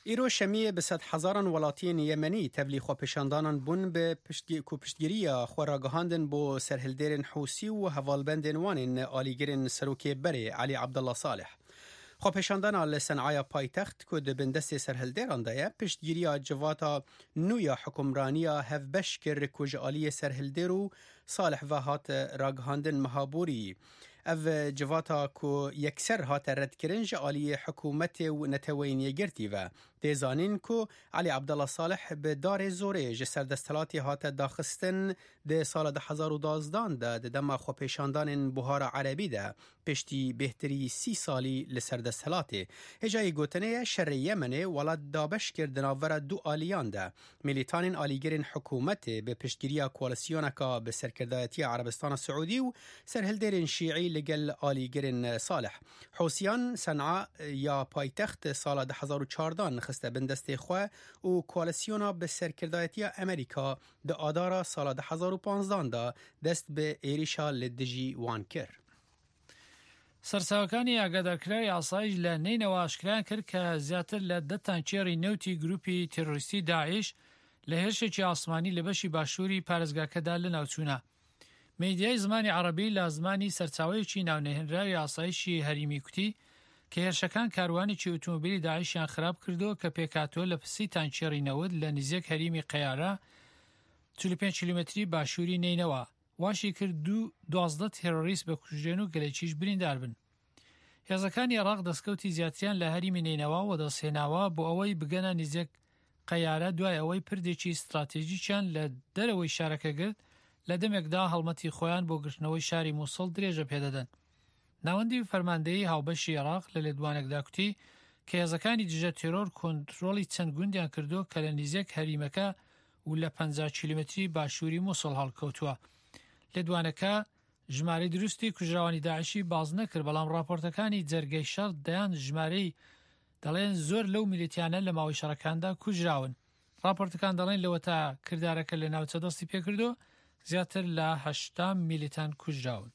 ایرو شمیه به 100,000 ولاتین یمنی تبلی خو پیشاندانان بون به پشتگیری خوراگهاندن بو سرهلدرن حوسی و هوالبندن وانن آلیگرن سروکی بری علی عبدالله صالح. خو پیشاندان لسنعای پایتخت که دبندست سرهلدران دایه پشتگیری جواتا نویا حکمرانیا هفبش کر کج آلی سرهلدرو صالح و هات راگهاندن مهابوری. او جواتا کو یکسر هات رد کرنج علی حکومت و نتوین یگرتی و دیزانین کو علی عبدالله صالح به دار زوره جسر دستلاتی هات داخستن ده سال 2012 ده دما خو پیشاندان بهار عربی ده پشتی بهتری 30 سالی لسر دستلاتی هجای گوتنه شر یمنه ولاد دابش کردناور دو آلیان ده ملیتانین آلیگرین حکومت به پشتگیری کوالسیونکا به سرکردایتی عربستان سعودی و سرهلدرین شیعی لگل آلیگرین صالح حوسیان صنعاء یا پایتخت سال 2014 نخسته بندست خواه و کوالسیونا به سرکردایتی امریکا ده آدارا سال 2015 ده دست به ایریشا لدجی وان کر. سەرچاوەکانی ئاگادارکراوی ئاسایش لە نینەوە ئاشکرایان کرد کە زیاتر لە 10 تانکێری نەوتی گروپی تێرۆریستی داعش لە هێرشێکی ئاسمانی لە بەشی باشووری پارێزگاکەدا لە ناوچوونە. میدیای زمانی عەرەبی لە زمانی سەرچاوەیەکی ناونەهێنراوی ئاسایشی هەریمی کوتی کە هێرشەکان کاروانێکی ئۆتۆمۆبیلی داعشیان خراپ کردو کە پێکاتۆ لە پسی تانکێری نەود لە نزیک هەریمی قەیارە 45 کیلومتری باشووری نینەوە. واشی کرد 12 تێرۆریست بە کوژێن و گەلێکیش بریندار بن. هێزەکانی عێراق دەستکەوتی زیاتریان لە هەریمی نینەوە و دەستهێناوە بۆ ئەوەی بگەنە نزیک قەیارە دوای ئەوەی پردێکی استراتێژیکیان لە دەرەوەی شارەکە گرت لە دەمێکدا هەڵمەتی خۆیان بۆ گرتنەوەی شاری مووسڵ درێژە پێدەدەن. ناوەندی فەرماندەیی هاوبەشی عێراق لە لێدوانێکدا کوتی کە هێزەکانی دژە تێرۆر کۆنتڕۆڵی چەند گوندیان کردو کە لە نزیک هەریمەکە و لە 50 کیلومتری باشووری مووسڵ هەڵکەوتووە. لێدوانەکە ژمارەی دروستی کوژراوانی داعشی باز نەکرد بەڵام راپۆرتەکانی جەرگەی شەڕ دەیان ژمارەی دەڵێن زۆر لەو میلیتیانە لە ماوەی شەڕەکاندا کوژراون. راپۆرتەکان دەڵێن لەوە تا کردارەکە لە ناوچە دەستی پێکردو زیاتر لە 80 میلیتان کوژراون.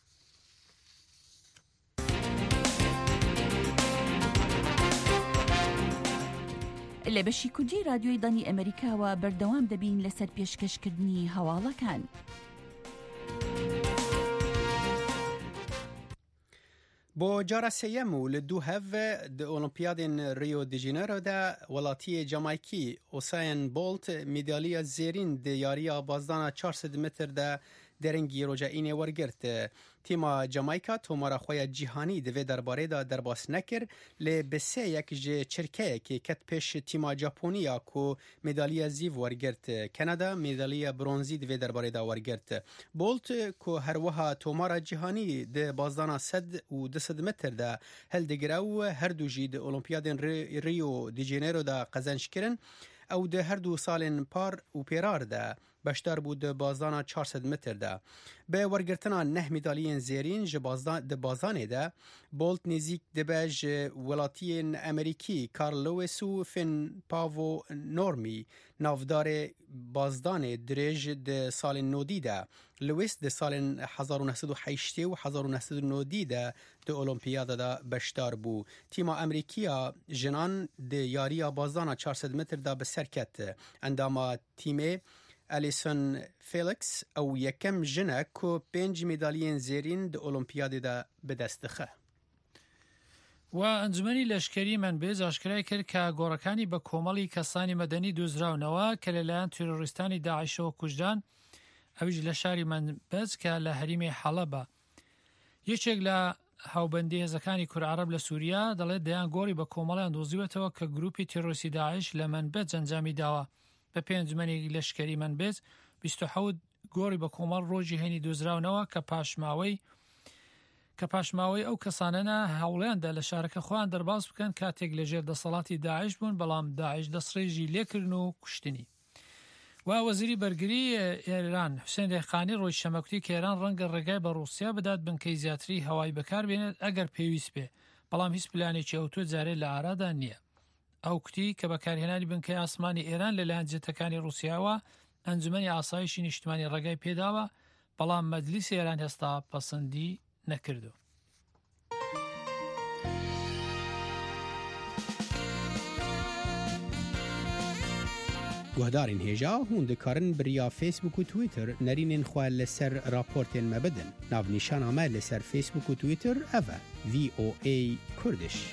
لە بەشی کوردی رادیۆی دانی ئەمریکاوە بەردەوام دەبین لەسەر پێشکەشکردنی هەواڵەکان. بو جارة سيامو لدو هف د أولمبيادين ريو دي جينيرو دا ولاتي جامايكي أوساين بولت ميدالية زيرين دي ياريا بازدانا 400 متر دا درنگی رجعینه ورگرت. تیما جامایکا تومارا خویا جیهانی دوی درباره دا درباس نکر لی بسه یک چرکه که کت پیش تیما جاپونیا کو مدالیه زیو ورگرت. کانادا مدالیه برونزی دوی درباره دا ورگرت. بولت کو هر وها تومارا جیهانی ده بازدانا 100 و 200 متر دا هل دگراو هر دو جی ده اولمپیادن ریو دی جینیرو دا قزنش کرن او ده هر دو سالن پار و پیرار ده بشتر بود بازدانا 400 متر ده. به ورگرتنا 9 مدالین زیرین ده بازانه ده بولت نزیک دبج ولاتین امریکی کارل لویس و فین پاو نورمی نافدار بازدان دریج ده سال نودی ده. لویس ده سال 1908 و 1909 ده اولمپیاد ده بشتر بو. تیم امریکیا جنان ده یاریا بازدانا 400 متر ده بسرکت انداما تیم الیسون فیلکس او یکم جنه که 5 مدالین زیرین ده اولمپیاد ده به دستخه. و ئەنجومەنی لەشکری منبێز ئاشکرای کرد کە گۆڕەکانی بە کۆمەڵی کەسانی مەدەنی دۆزراونەوە کە لەلایەن تێرۆریستانی داعشەوە کوژدان ئەویش لە شاری منبێز کە لە هەریمی حەڵەبە. یەکێک لە هاوبەندی هێزەکانی کورد عەرەب لە سووریا دەڵێت دەیان گۆڕی بە کۆمەڵیان دۆزیوەتەوە کە گروپی تێرۆریستی داعش لە منبێز ئەنجامی داوە. بە پێی ئەنجومەنی لەشکری منبێز 27 گۆڕی بە کۆمەڵ ڕۆژی هێنی دۆزراونەوە کە پاشماوەی ئەو کەسانەنە هەوڵیاندا لە شارەکە خۆیان دەرباز بکەن کاتێک لەژێر دەسەڵاتی داعش بوون بەڵام داعش دەستڕێژی لێکردن و کوشتنی. و وەزیری بەرگری ئێران حوسێن دێخانی ڕۆژ شەمەکوتی کە ئێران ڕەنگە ڕێگای بە ڕووسیا بدات بنکەی زیاتری هەوای بەکاربێنێت ئەگەر پێویست بێ بەڵام هیچ پلانێکی ئەوتۆ جارێ لە ئارادا نییە. ئەو کوتی کە بەکارهێنانی بنکەی ئاسمانی ئێران لەلایەن جێتەکانی ڕووسیاوە ئەنجومەنی ئاسایشی نیشتیمانی ڕێگای پێداوە بەڵام مەجلیسی ئێران هێستا پەسەندی نەکردو. گهدارین هیجا هون دکارن بریا فیسبوک و تویتر نرینین خواه لسر راپورتین مبدن. ناو نیشان آمه لسر فیسبوک و تویتر اوه VOA کردش.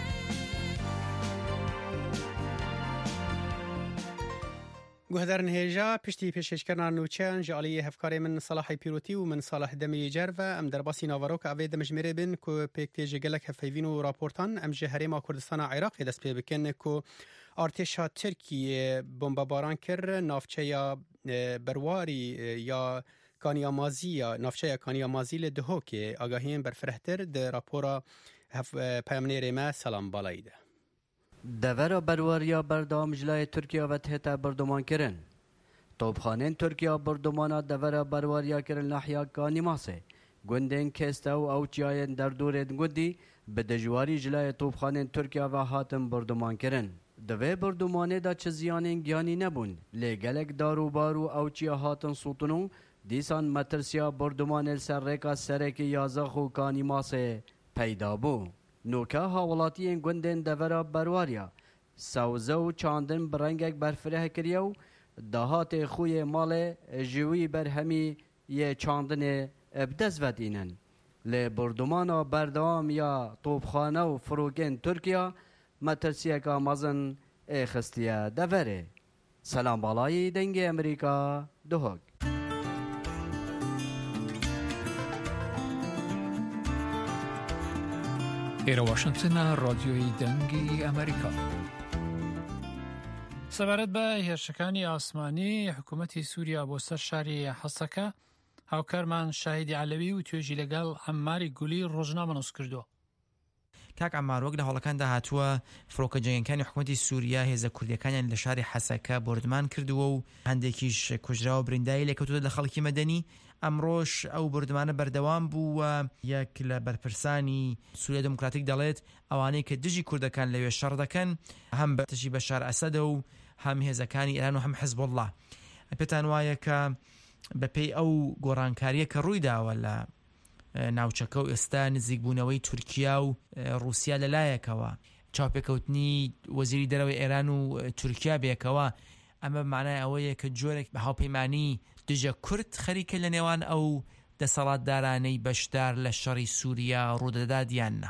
گهدارن هیجا پشتی پیشکرنا نوچان جالی هفکاری من صلاح پیروتی و من صلاح دمی جر و ام در باسی ناوروک اوید مجمره بین کو پیکتی جگلک هفیوین و راپورتان ام جهری ما کردستان عراق دست پی بکن کو ارتشا ترکیه بمباران کر نافچه یا برواری یا کانیامازی یا نافچه کانیامازی لدهو که آگاهیم بر فرهتر در راپورا پیامنیر ما سلام بالایده. دور برواریا بردام جلای ترکیه و تهتا بردمان کرن. طوبخانین ترکیه بردمانا دور برواریا کرن لحیا کانیماسه. گندین کسته و اوچیاین در دورید گندی به دجواری جلای طوبخانین ترکیه و هاتم بردمان کرن. دوی بردمانه دا چه زیانین گیانی نبون. لگلک دارو بارو اوچیا هاتن سوتنو دیسان مترسیا بردمان سر ریکا سرکی یازخو کانیماسه پیدا بو. نوکا هاولاتیین گندین دورا برواریا سوزه و چاندن برنگک برفره کریو دهات خوی مال جوی برهمی یه چاندن ابدز ودینن لی بردمانا بردوام یا طوبخانه و فروگین ترکیه مترسیه که مازن اخستیه دوره. سلام بالای دنگ امریکا دهوگ. ایرا واشنگتن رادیوی دنگی امریکا. سبارت به هێرشەکانی ئاسمانی حکوومەتی سووریا بۆ سەر شاری حەسەکە هاوکارمان شاهیدی عەلەوی و توێژی لەگەڵ عەماری گولی ڕۆژنامە نووس کردووە. کاک عەمار وەک لە هەوڵەکاندا هاتووە فڕۆکە جەنگەکانی حکوومەتی سووریا هێزە کوردیەکانیان لە شاری حەسەکە بردمان کردووە و هەندێکیش کوژرا و بریندایی لێکەوتووە لە خەڵکی مەدەنی. ئەمڕۆژ ئەو بردمانە بەردەوام بووە یەک لە بەرپرسانی سووریا دموکراتیک دەڵێت ئەوانەی کە دژی کوردەکان لەوێ شەڕ دەکەن هەم بەتشی بەشار ئەسەدە و هەم هێزەکانی ئێران و هەم حیزبوڵڵا. پێتان وایە کە بەپێی ئەو گۆڕانکاریە کە ڕووی داوە لە ناوچەکە و ئێستا نزیکبوونەوەی تورکیا و رووسیا لەلایەکەوە چاوپێکەوتنی وەزیری دەرەوەی ئێران و تورکیا بێکەوە ئەمە معنای ئەوەیە کە جۆرێک بە هاوپەیمانی دژە کورد خەریکە لە نێوان ئەو دەسەڵاتدارانەی بەشدار لە شەڕی سووریا ڕوودەدات یاننا.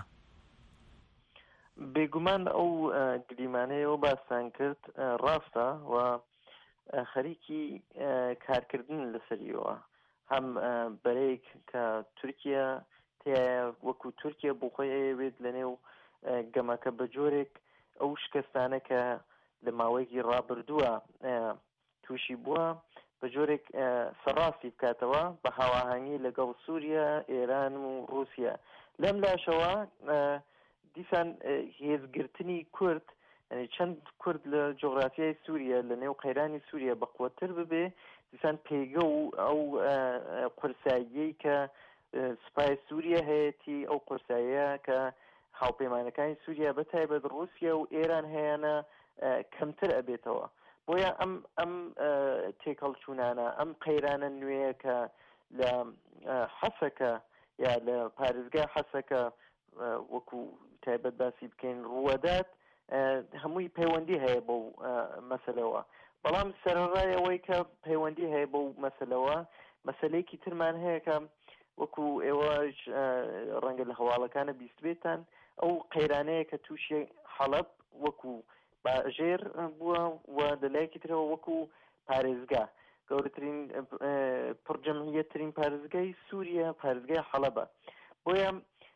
بێگومان ئەو گریمانەیەوە باسان کرد ڕاستە و خەریکی کارکردن لەسەریەوە هەم بەرەیەک کە تورکیا تایە وەکو تورکیا بۆ خۆی ئەوێت لەنێو گەمەکە بە جۆرێک ئەو شکستانە کە لە ماوەیەکی ڕابردووە تووشی بووە بە جۆرێک سەڕاستی بکاتەوە بە هاواهەنگی لەگەڵ سووریا ئێران و رووسیا. لەم لاشەوە دیسان هێزگرتنی کورد چەند کورد لە جۆغرافیای سووریا لە نێو قەیرانی سووریا بەقوتر ببێ دیسان پێیگە و ئەو قورساییەی کە سوپای سووریا هەیەی ئەو قورساییە کە هاوپەیمانەکانی سووریا بەتایبەت رووسیا و ئێران هەیەنە کەمتر ئەبێتەوە. بۆیە ئەم تێکەڵچوونانە ئەم قەیرانە نوێیە کە لە حەسەکە یا لە پارێزگای حەسەکە وەکو تایبەت باسی بکەین ڕوودات هەمووی پەیوەندی هەیە بەو مەسەلەوە. بەڵام سەرڕایەوەی کە پەیوەندی هەیە بەو مەسەلەوە مەسەلەیەکی ترمان هەیە کە وەکو ئێوەش ڕەنگە لە هەواڵەکانە بیست بێتان ئەو قەیرانەیە کە تووشی حەڵەب وەکو باژێر بووە و لەلایەکی ترەوە وەکو پارێزگا گەورەترین پڕجەمعیەتترین پارێزگای سووریا پارێزگای حەڵەبە. بۆیە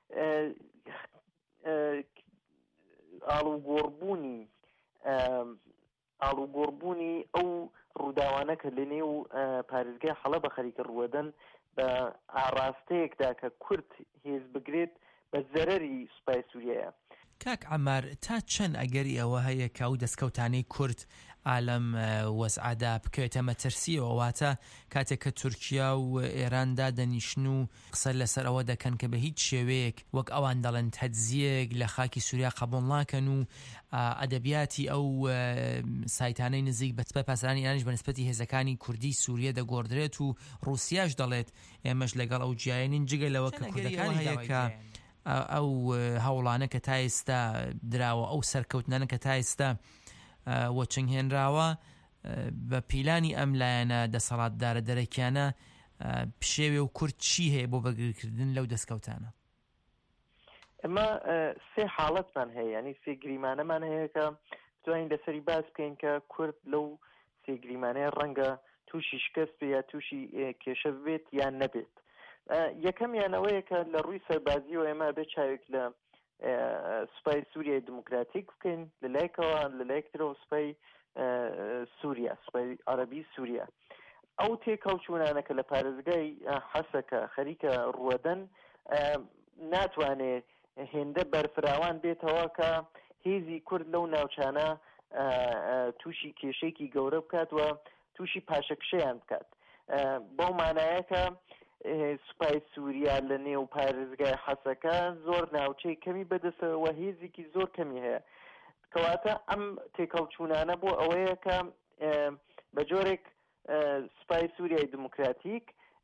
ئاڵوگۆڕبوونی ئەو ڕووداوانە کە لە نێو پارێزگای حەڵەبە خەریکە ڕوەدەن بە ئاڕاستەیەکدا کە کورد هێز بگرێت بە زەرەری سوپای سووریایە. کاک عەمار تا چەند ئەگەری ئەوە هەیە کە ئەو دەستکەوتانەی کورد ئالەم وەزعادا بکەوێتە مەترسیەوە واتە کاتێک کە تورکیا و ئێران دادەنیشن و قسە لەسەر ئەوە دەکەن کە بە هیچ شێوەیەک وەک ئەوان دەڵێن تەجزیەک لە خاکی سووریا قبوڵ ناکەن و ئەدەبیاتی ئەو سایتانەی نزیک بە سپای پاسەرانی ئێرانیش بە نسبەتی هێزەکانی کوردی سووریا دەگۆڕدرێت و رووسیاش دەڵێت ئێمەش لەگەڵ ئەو جیاینین جگە لەوە کە کوردەکان هەیە کە ئەو هەوڵانە کە تا ئێستا دراوە ئەو سەرکەوتنانە کە تا ئێستا وەچنگ هێنراوە بە پیلانی ئەم لایەنە دەسەڵاتدارە دەرەکیانە پشێوێ و کورد چی هەیە بۆ بەگرکردن لەو دەستکەوتانە؟ ئەمە سێ حاڵەتمان هەیە، ینی سێ گریمانەمان هەیە کە بتوانین لەسەری باس بکەین کە کورد لەو سێ گریمانەیە ڕەنگە تووشی شکست بێ یا تووشی کێشە بێت یان نەبێت. یەکەمیانەوەیە کە لە ڕووی سەربازیەوە ئێمە بێ چاوێک لە سوپای سووریای دموکراتیک بکەین لەلایەکەوە لەلایەکترەوە سوپای سووریا، سوپای عەرەبی سووریا. ئەو تێکەڵچوونانە کە لە پارێزگای حەسەکە خەریکە ڕوەدەن ناتوانێت هێندە بەرفراوان بێتەوە کە هێزی کورد لەو ناوچانە تووشی کێشێکی گەورە بکات و تووشی پاشەکشەیان بکات. بەو مانایەکە سوپای سووریا لە نێو پارێزگای حەسەکە زۆر ناوچەی کەمی بەدەستەوە هێزێکی زۆر کەمی هەیە. کەواتە ئەم تێکەڵچوونانە بۆ ئەوەیە کە بە جۆرێک سوپای سووریای دموکراتیک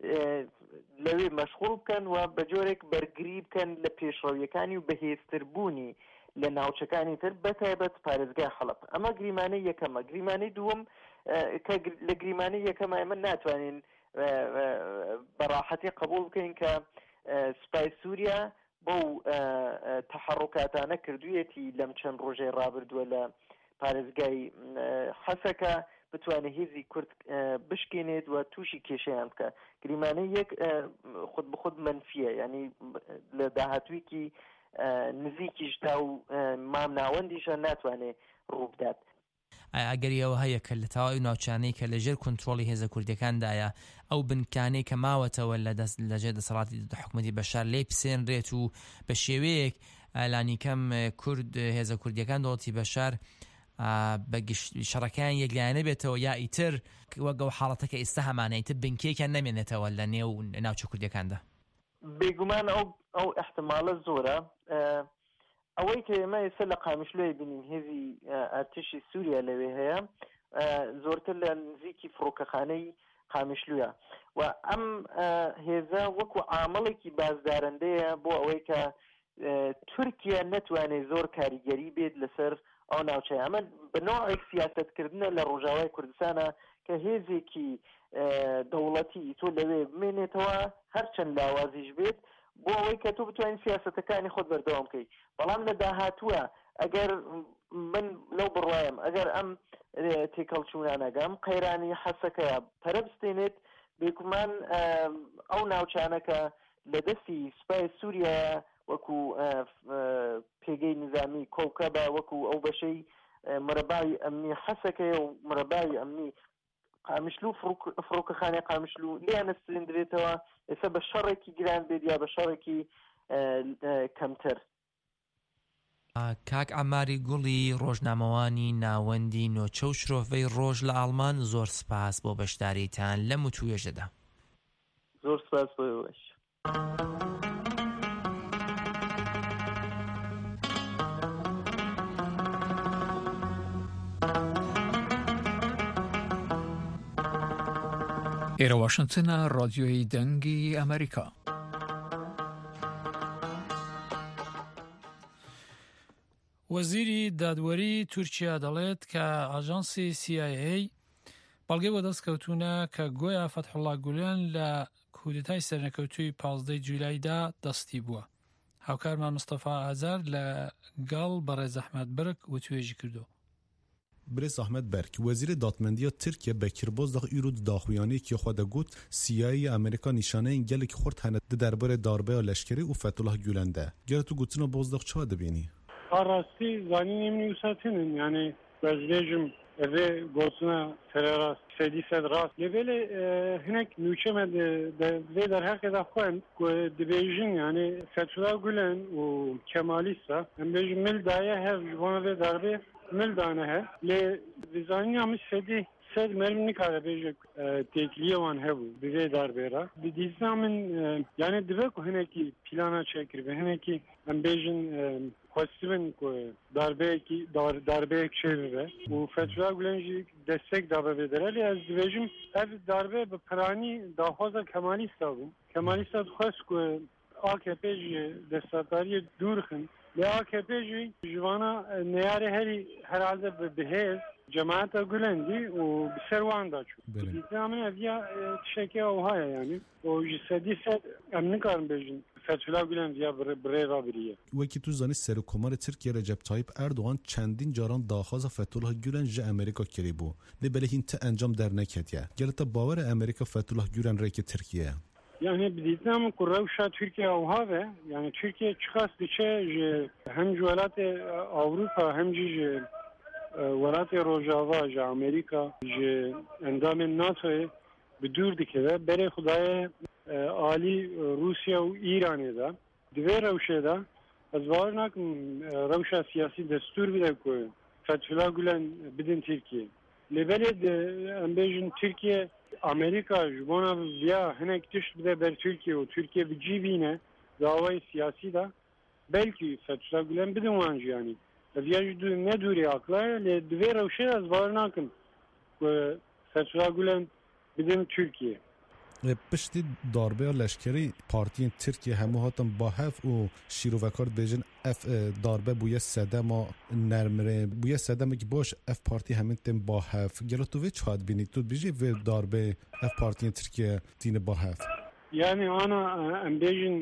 لەوێ مەشغوڵ بکەن و بە جۆرێک بەرگری بکەن لە پێشڕەویەکانی و بەهێزتربوونی لە ناوچەکانی تر بەتایبەت پارێزگای حەڵەب. ئەمە گریمانەی یەکەمە. گریمانەی دووەم کە لە گریمانەی یەکەمە ئێمە ناتوانین بەڕاحەتی قبول بکەین کە سوپای سووریا بۆ تەحەڕکاتانە کردوویەتی لەم چەند ڕۆژەی ڕابردووە لە پارێزگای حەسەکە بتوانێت هێزی کورد بشکێنێت و تووشی کێشەیان بکە. گریمانەی یەک خود بخود منفیە، ینی لە داهاتوویەکی نزیکیش تا و مام ناوەندیشە ناتوانێت ڕوو بدات. ئەگەریەوە هەیە کە لە تەواوی ناوچانەی کە لەژێر کۆنتڕۆڵی هێزە کوردەکاندایە ئەو بنکانەی کە ماوەتەوە لەژێر دەسەڵاتی حکومەتی بەشار لێ پسێنرێت و بە شێوەیەک ئەلانی کەم کورد هێزە کوردیەکان دەوڵەتی بەشار بە شەڕەکان یەکلایەنە بێتەوە یا ئیتر وەگەڵ حاڵەتەکە ئێستا هەمانەیتر بنکێکیان نامێنێتەوە لە نێو ناوچە کوردیەکاندا. بێگومان ئەو احتمالە زۆرە. ئەوەی کە ئێمە ئێستا لە قامیشلۆی بینین هێزی ئارتشی سووریا لەوێ هەیە زۆرتر لە نزیکی فڕۆکەخانەی قامیشلویە و ئەم هێزە وەکو عامڵێکی بازدارندەیە بۆ ئەوەی کە تورکیا نەتوانێت زۆر کاریگەری بێت لەسەر ئەو ناوچەیە. ئەمە بنۆعێک سیاسەتکردنە لە ڕۆژاوای کوردستانە کە هێزێکی دەوڵەتی تۆ لەوێ بمێنێتەوە هەرچەند لاوازیش بێت بۆ ئەوەی کە تۆ بتوانین سیاسەتەکانی خۆت بەردەوام بکەیت. بەڵام لە داهاتووە ئەگەر من لەو بڕوایم ئەگەر ئەم تێکەڵچوونانەگەم قەیرانی حەسەکەیە پەرەبستێنێت بێگومان ئەو ناوچانەکە لە دەستی سوپای سووریا وەکو پێگەی نظامی کۆکەبە وەکو ئەو بەشەی مرەبای ئەمنی حەسەکەیە و مرەبای ئەمنی قامیشلو فڕۆکەخانەی قامیشلو لیانە سلندرێتەوە ئێستا بە شەڕێکی گران بێت یا بە شەڕێکی کەمتر. کاک عەماری گوڵی ڕۆژنامەوانی ناوەندی نۆچە و شرۆڤەی ڕۆژ لە ئاڵمان زۆر سپاس بۆ بەشداریتان لەم و توێژەدا. زۆر سپاس بۆ ئێوەش. ئێرە واشنگتنە ڕادیۆی دەنگی ئەمریکا. وەزیری دادوەری تورکیا دەڵێت کە ئاژانسی CIA بەڵگەی بۆ دەستکەوتونە کە گۆیا فەتحوڵا گولێن لە کودتای سەرنەکەوتووی 15 جولایدا دەستی بووە. هاوکارمان مستەفا ئازار لە گەڵ بەڕێز ئەحمەد بەرک و توێژی کردو. برێز ئەحمەد بەرک وەزیرە دادمەندیە تورکیا بە کیربۆزداغ ئیرۆ داخویانەیەکی خۆ دەگوت CIA ئەمریکا نیشانەیەک gelekî xurt hene di derbarê darbeya leşkerî û Fethullah Gülen de. Gel tu gotina bozdax çawa dibînî? Rastî zanîn em nûsatinin yani bezlêjim evê gotina terörast sedî sed rast lêvêlê hinek nûçeme vê derheqê de xwe ku dibêjin yani Fethullah Gülen û Kemalîsta em bêjin mil daye hev ji bona vê darbê mil dane he lê vîzanîna min sedî sed mermi nikare bêje têkiliye wan hebû bi vê darbê re bi dîsna min yani dibe ku hinekî plana çêkiribe hinekî em bêjin xwestibin ku darbeyek çêbibe û Fethullah Gülen jî destek dabe vê dere lê ez dibêjim ev darbe bi piranî daxwaza Kemalîsta bû. Kemalîsta dixwest ku AKP ji destdariyê dûr xin لی AKP جی جوانا نیاره herhalde بهز جماعت گلندی و بسروان دا چون دیدم اویا شکی اوها yani o جسدی امن کارم بجن فتولا گلند یا برeva biriye وکی تو زانی سرکومار ترکیه رجب طایب اردوغان چندین جاران داخواز فتولا گولن ج امریکا کری بو لی بله هین تا انجام در نکتیه گلتا باور امریکا فتولا گولن ریک ترکیه yani دیدم که روشا ترکیه اوها و yani Türkiye çıkas diçe hem جوالات Avrupa hem جی ولات روجاوا ج امریکا ج اندام ناتو به دور دکه بره خدای عالی روسیا و ایران ده دوی روشه ده از وارناک روشا سیاسی دستور بیده که فتولا گلن بدن ترکیه لبلد امبیجن ترکیه امریکا جبونا بیا هنک تشت بده بر ترکیه و ترکیه بجی بینه دعوای سیاسی ده بلکی فتولا گلن بدن وانجی yani ویاج ندوری akla le دوی روشه از وارناکم که فتولا گلن بدن ترکیه پشتی داربه لشکری پارتین ترکیه همو هاتم با هف و شیرو وکارت بیجن اف داربه بویه سده ما نرمره بویه سده مگی باش اف پارتی همین تیم با هف گلو تو وی چهاد بینی تو بیجی و داربه اف پارتین ترکیه دین با هف yani ana ام بیجن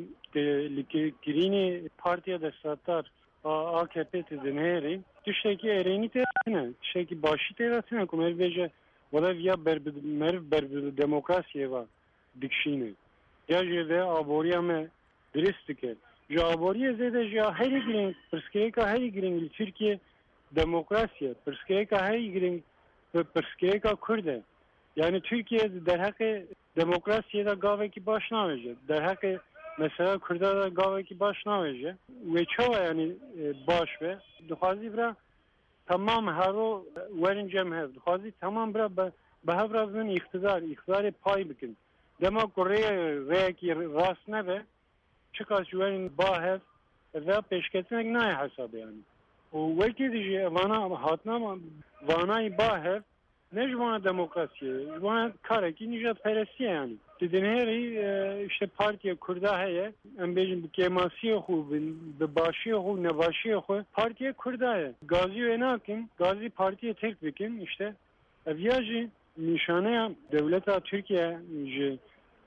لکرینی پارتیا دستاتار AKP tedineri tişteki ereni tersine tişteki başı tersine kumer veje valla via ber demokrasiye var dikşine ya jeve aboriya me dristike ja aboriya zede ja heri girin perskeka heri girin Türkiye demokrasiye perskeka heri girin perskeka Kürde yani Türkiye der hakkı demokrasiye de gaveki başına veje der hakkı mesela Kürt'e gaveki başına veje ve çava yani baş ve duhazi bira tamam haro verin cemhev duhazi tamam bira behavra bin iktidarı pay bikin demek oraya reki rasne ve çıkar verin bahev ve peşketine ne hesabı yani o belki de vana hatna vanayı bahev ne jwana demokrasiye jwana karaki nijat perestiye yani dinheri işte partiye Kürda heye em bejin kemasiye xu be başiye xu nevaşiye xu partiye Kürda heye gazi enakin gazi partiye tek bikin işte evyaji nişane devleta Türkiye ji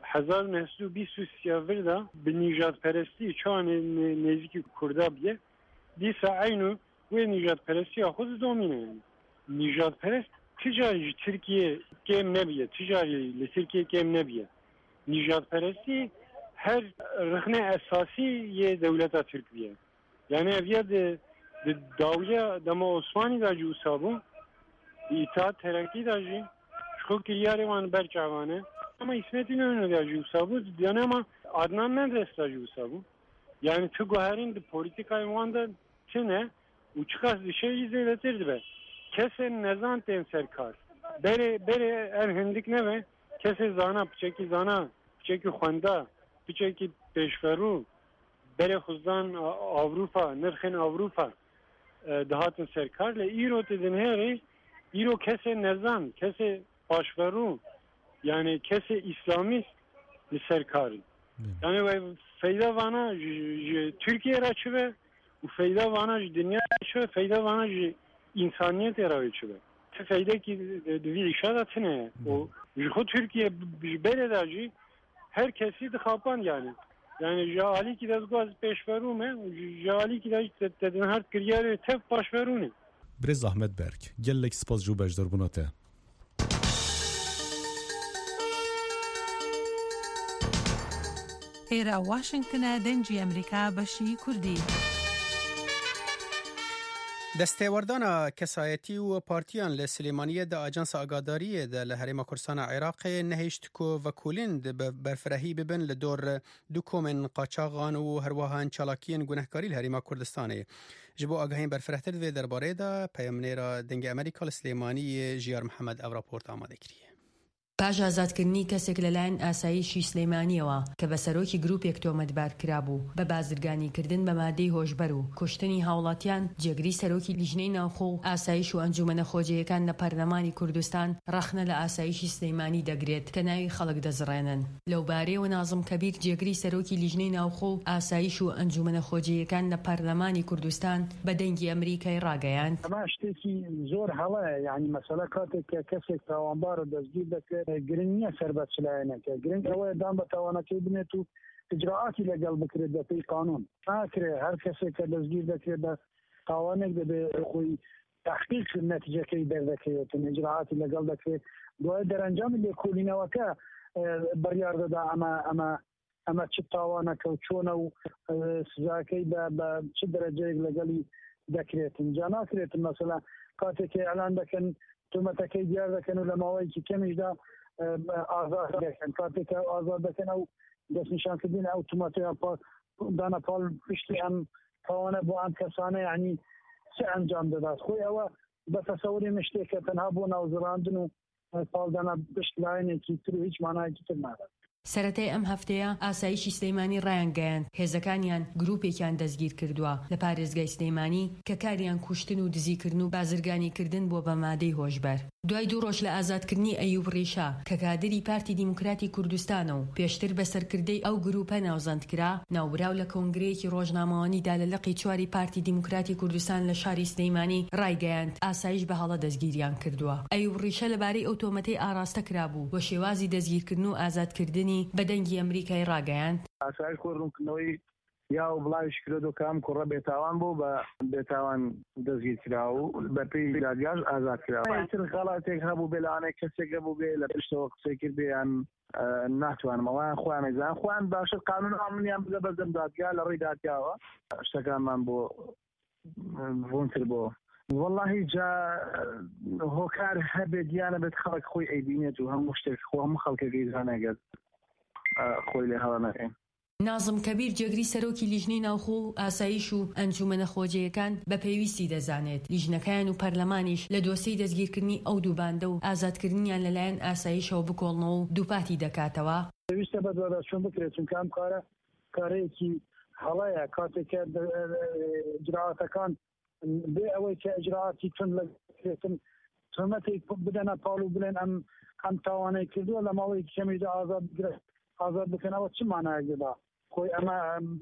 1920 virda bi nijat peresti çan neziki Kürda biye disa aynu ve nijat perestiye xu domine yani nijat perest ticari Türkiye kem nebiye ticari Türkiye kem nebiye nijatperesti her rıhne esası ye devleta Türkiye yani evya de dawiya dama Osmani da ju sabu itaat terakki da ju şu kiriyare van berçavane ama İsmet İnönü da ju sabu yani ama Adnan Menderes da ju sabu yani tu goherin de politikayı vanda çine uçkas bir şey izletirdi be kesen nezan tenserkar bere en hendik ne ve kese zana piçeki zana piçeki xwenda piçeki peşveru bere xuzdan Avrupa nirxin Avrupa dahatın serkarle îro tedin heri îro kese nezan kese başveru yani kese İslamist li serkarı yani ve feyda vana Türkiye raçıve u feyda vana dünya raçıve feyda vana insaniyet raçıve feyda ki devi işaret ne o ju Türkiye beledacı herkesi de kapan yani jali ki dezgaz peşverume jali ki de tedin her kiriyare tef başverune Brez Ahmet Berk gelek spas ju bejdar bunate Era Washington دنجی امریکا بشی کردی دستیوردان کسایتی و پارتیان لسلیمانیه ده آجانس آگاداریه ده لحریم کردستان عراق نهیشت کو وکولند برفرهی ببن لدور دو کومن قاچاغان و هروهان چالاکین گنهکاری لحریم کردستانه جبو آگاهین برفرهتر ده درباره ده پیامنیرا دنگ امریکا لسلیمانی جیار محمد او راپورت آماده کریه پاش ئازادکردنی کەسێک لەلایەن ئاسایشی سلەیمانیەوە کە بە سەرۆکی گروپێک تۆمەتبار کرابوو بە بازرگانیکردن بە مادەی هۆشبەر و کوشتنی هاوڵاتیان، جێگری سەرۆکی لیژنەی ناوخۆ و ئاسایش و ئەنجومەنە خۆجیەکان لە پەرلەمانی کوردستان ڕەخنە لە ئاسایشی سلەیمانی دەگرێت کە ناوی خەڵک دەزڕێنن. لەو بارەیەوە نازم کەبیر جێگری سەرۆکی لیژنەی ناوخۆ و ئاسایش و ئەنجومەنە خۆجیەکان لە پەرلەمانی کوردستان بە دەنگی ئەمریکای ڕاگەیاند. ئەمە شتێکی زۆر هەڵەیە، یعنی مەسەلە کاتێک کە کەسێک تاوانبارە دەستگیر دەکرێت گرنگ نییە سەربەت چلایەنەکە، گرنگ ئەوەیە دام بە تاوانەکەی بنێت و ئجراعاتی لەگەڵ بکرێت بە پێی قانون. ناکرێت هەر کەسێک کە دەستگیر دەکرێت بە تاوانێک دەبێت خۆی تحقیق نەتیجەکەی دەردەکەوێتن، ئجراعاتی لەگەڵ دەکرێت، دوای دەرەنجامی لێکۆڵینەوەکە بڕیار دەدا ئەمە چ تاوانەکە و چۆنە و سزاکەی بە چ دەرەجەیەک لەگەڵی دەکرێتن. جا ناکرێتن مەسەلا کاتێکی ئەلان دەکەن تۆمەتەکەی دیار دەکەن و لە ماوەیەکی کەمیشدا ئازاد دەکەن، کاتێکە ئازاد دەکەن ئەو دەستنیشانکردن ئەو تۆمەتەیە دانە پاڵ پشتی ئەم تاوانە بۆ ئەم کەسانە یعنی چ ئەنجام دەدات. خۆی ئەوە بە تەسەوری مشتێکە تەنها بۆ ناوزڕاندن و پاڵدانە پشت لایەنێکی تر و هیچ مانایەکی تر نادات. سەرەتای ئەم هەفتەیە ئاسایشی سلەیمانی ڕایانگەیاند هێزەکانیان گروپێکیان دەستگیر کردووە لە پارێزگای سلەیمانی کە کاریان کوشتن و دزیکردن و بازرگانیکردن بۆ بە مادەی هۆشبەر. دوای 2 ڕۆژ لە ئازادکردنی ئەیوب ڕیشا کە کادری پارتی دیموکراتی کوردستانە و پێشتر بە سەرکردەی ئەو گروپە ناوزەندکرا، ناوبراو لە کۆنگرەیەکی ڕۆژنامەوانیدا لە لەقی 4 پارتی دیموکراتی کوردستان لە شاری سلەیمانی ڕایگەیاند ئاسایش بە هەڵە دەستگیریان کردووە. ئەیوب ڕیشە لەبارەی ئەو تۆمەتەی ئاراستە کرابوو بۆ شێوازی دەستگیرکردن و ئازادکردنی بە دەنگی ئەمریکای ڕاگەیاند. ئاسایش کۆڕونکردنەوەی یا و بڵاویش کردو کام کوڕە بێتاوان بوو بە بێتاوان دەستگیر کرا و بە پێی دادگاش ئازاد کرا. تر خەڵاتێک هەبوو بێ لەوانەیە کەسێکە بوو بێ لە پشتەوە قسەی کرد بێیان ناتوانمەوەیان خۆیان نەزان خۆیان باشتر قانون ئامنیان بدە بەردەم دادگا لە ڕێی دادگاوە شتەکانمان بۆ ڕوونتر بۆ. والله جا هۆکار هەبێ دیانە بێت خەڵک خۆی ئەیبینێت و هەموو شتێک خۆ هەموو خەڵکەکەی زانەگەت خۆی لێ هەڵە نەکەین. نازم کەبیر جێگری سەرۆکی لیژنەی ناوخۆ و ئاسایش و ئەنجومەنە خۆجیەکان بە پێویستی دەزانێت لیژنەکان و پەرلەمانیش لە دۆسەی دەستگیرکردنی ئەو دوو باندە و ئازادکردنیان لەلایەن ئاسایشەوە بکۆڵنەوە و دووپاتی دەکاتەوە. پێویستە بەدواداچوون بکرێت چونکە ئەم کارەیەکی هەڵەیە کاتێکە ئجراعاتەکان بێ ئەوەی کە ئجراعاتی تون لەکرێتن تۆمەتێک بدەنە پاڵ و بڵێن ئەم تاوانەی کردووە لە ماوەیەکی کەمیشدا ئازاد بکەنەوە چ مانایەکدا. خۆی ئەمە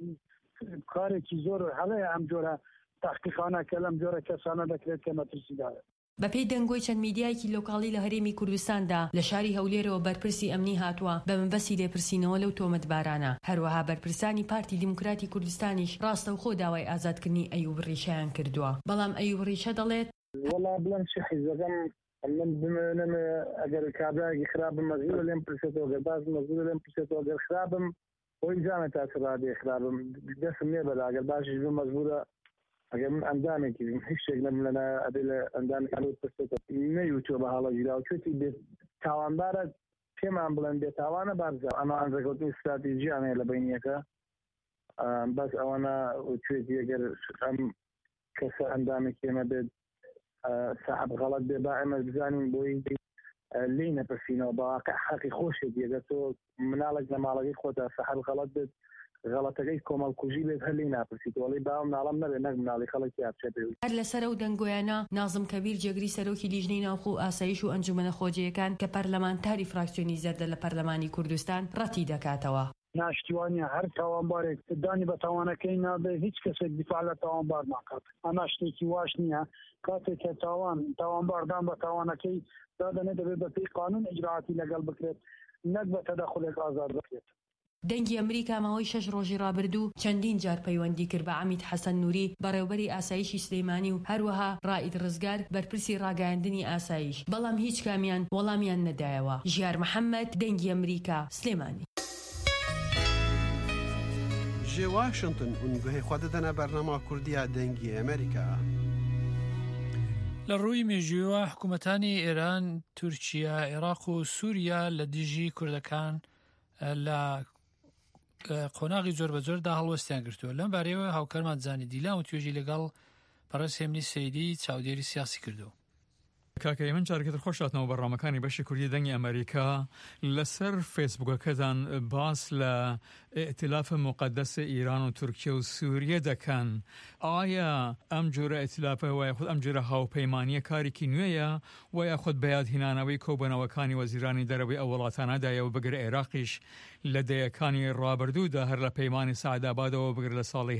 کارێکی زۆر هەڵەیە ئەم جۆرە تحقیقانە کە لەم جۆرە کەسانە دەکرێت کە مەترسیدارە. بەپێی دەنگۆی چەند میدیایەکی لۆکاڵی لە هەرێمی کوردستاندا لە شاری هەولێرەوە بەرپرسی ئەمنی هاتووە بە منبەسی لێپرسینەوە لەو تۆمەتبارانە. هەروەها بەرپرسانی پارتی دیموکراتی کوردستانیش ڕاستەوخۆ داوای ئازادکردنی ئەیوب ڕیشایان کردووە. بەڵام ئەیوب ڕیشە دەڵێت وەڵا بڵێن چ حیزەکەم من بمێنم ئەگەر کابراایەکی خراپم مەزگیرە لێم پرسێتەوە گەر باز مەزگیرە لێم پرسێتەوە گەر خراپم خۆی زانێت تا چ ڕادێ خراپم دەستم نێ بەدا ئەگەر باشیش بم مەزبورە ئەگەر من ئەندامێکی بیم هیچ شتێک لەم لەنا ئەبێ لە ئەندامەکان پرسێتەوە نەیوتووە بە هەڵەگیرا و کوێتی بێت تاوانبارە پێمان بڵێن بێتاوانە بارزە ئەمە ئەنجەکەوتنی استراتیژیانەیە لە بینیەکە بەس ئەوەنە کوێتی ئەگەر ئەم کەسە ئەندامێکی ئێمە بێت صاحب غلط بێ با ئەمە بزانین بۆی لی نەپرسینەوە بەواقع حەقی خۆشێت دیگە تۆ مناڵێک لە ماڵەکەی خۆتا صاحب غلط بێت غلطەکەی کۆمەڵکوژی بێت هەر لی ناپرسیت وەڵی باوم ناڵم نەبێت نەک مناڵی خەڵکی یاچێت بێت. هەر لەسەر ئەو دەنگۆیانە نازم کەبیر جێگری سەرۆکی لیژنەی ناوخۆ و ئاسایش و ئەنجومەنە خۆجیەکان کە پەرلەمانتاری فراکسیۆنی زەردە لە پەرلەمانی کوردستان ڕەتی دەکاتەوە. ناشتیوانیە هەر تاوانبارێک دانی بە تاوانەکەی نابێ هیچ کەسێک دیفاع لە تاوانبار ناکات. ئەمە شتێکی واش نییە کاتێک کە تاوانباردان بە تاوانەکەی دادەنێ دەبێت بە پێی قانون ئیجراعاتی لەگەڵ بکرێت نەک بە تەدەخولێک ئازاد بکرێت. دەنگی ئەمریکا ماوەی 6 ڕۆژی ڕابردوو چەندین جار پەیوەندی کرد بە عەمید حەسەن نووری بەڕێوەبەری ئاسایشی سلەیمانی و هەروەها ڕائید ڕزگار بەرپرسی ڕاگەیاندنی ئاسایش، بەڵام هیچ کامیان وەڵامیان نەدایەوە. ژیار محەممەد، دەنگی ئەمریکا، سلێمانی. جێ واشنگتن ئونگوهەی خوا دەدەنە بەرنامە کوردیە دەنگی ئەمریکا. لە ڕووی مێژووە حکوومەتانی ئێران، تورکیا، عێراق و سووریا لە دژی کوردەکان لە قۆناغی زۆر بە زۆردا هەڵوەستیان گرتووە. لەم بارەیەوە هاوکارمان زانی دیلان و توێژی لەگەڵ بەڕێز هێمنی سەیدی چاودێری سیاسی کردو. کاکەی من جارێکتر خۆشاتنەوە بەڕامەکانی بەشی کوردی دەنگی ئەمریکا لەسەر فێسبوکەکەتان باس لە ئێتیلاف مقدس ئیران و تورکیە و سووریە دەکەن. ئایا ئەم جۆرە ئێتیلافە وایە خود ئەم جۆرە هاوپەیمانیە کارێکی نوێیە وایە خود بەیادهێنانەوەی کۆبوونەوەکانی وەزیرانی دەرەوەی ئەو وڵاتانەدایە و بگرە عێراقیش لە دەیەکانی ڕابردوودا هەر لە پەیمانی سەعدابادەوە بگرە لە ساڵی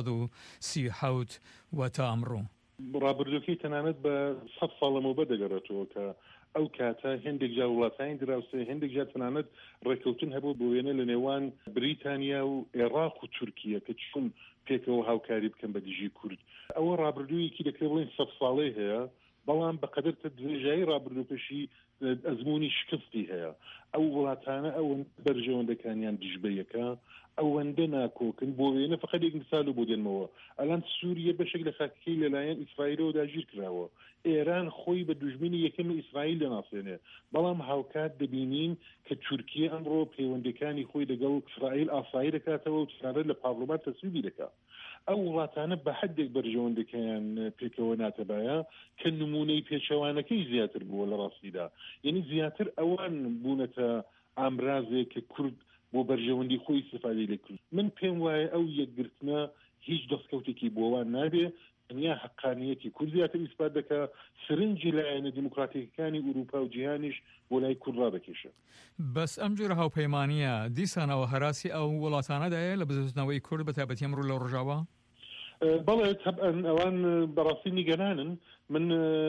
1937 و تا ئەمڕۆ. ڕابردووەکەی تەنانەت بە 100 ساڵەمەوە بەدەگەڕێتەوە کە ئەو کاتە هێندێک جا وڵاتانی دراوسێ هێندێک جا تەنانەت ڕێکەوتن هەبوو بۆ وێنە لە نێوان بریتانیا و عێراق و تورکیە کە چون پێکەوە هاوکاری بکەن بە دژی کورد. ئەوە ڕابردوویەکی دەکرێت بڵێن 100 ساڵەی هەیە، بەڵام بەقەدر درێژایی ڕابردووپێشی ئەزمموی شکستی هەیە. ئەو وڵاتانە ئەوەن بەرژەوەندەکانیان دژبەیەکە ئەوەندە ناکۆکن بۆ وێنە فقط یەک مثال بۆ دێنمەوە. ئەلان سووریە بەشێک لە خاکەکەی لەلایەن ئیسرائیلەوە داگیر کراوە. ئێران خۆی بە دوژمنی یەکەم ئیسرائیل دەناسێنێ، بەڵام هاوکات دەبینین کە تورکیە ئەمڕۆ پەیوەندەکانی خۆی لەگەڵ ئیسرائیل ئاسایی دەکاتەوە و تەنانەت لە پارلەمان تەسویبی دەکات. ئەو وڵاتانە بە حدێک بەرژەوەندەکەیان پێکەوە ناتەبایە کە نمونەی پێچەوانەکەی زیاتر بووە لە ڕاستیدا. یعنی زیاتر ئەوان بوونەتە ئامرازێک کە کورد بۆ بەرژەوەندی خۆی استفادەی لێ کرد. من پێم وایە ئەو یەکگرتنە هیچ دەستکەوتێکی بۆوان نابێ، دنیا حقانیەتی کورد زیاتر ئیسپات دەکا، سرنجی لایەنە دیموکراتیەکانی ئوروپا و جیهانیش بۆ لای کورد ڕادەکێشە. بەس ئەم جۆرە هاوپەیمانیە دیسانەوە هەراسی ئەو وڵاتانەدایە لە بزوتنەوەی کورد بە تایبەتی ئەمڕۆ لە ڕۆژاوە؟ بەڵێ طبعاً ئەوان بەڕاستی نیگەرانن. من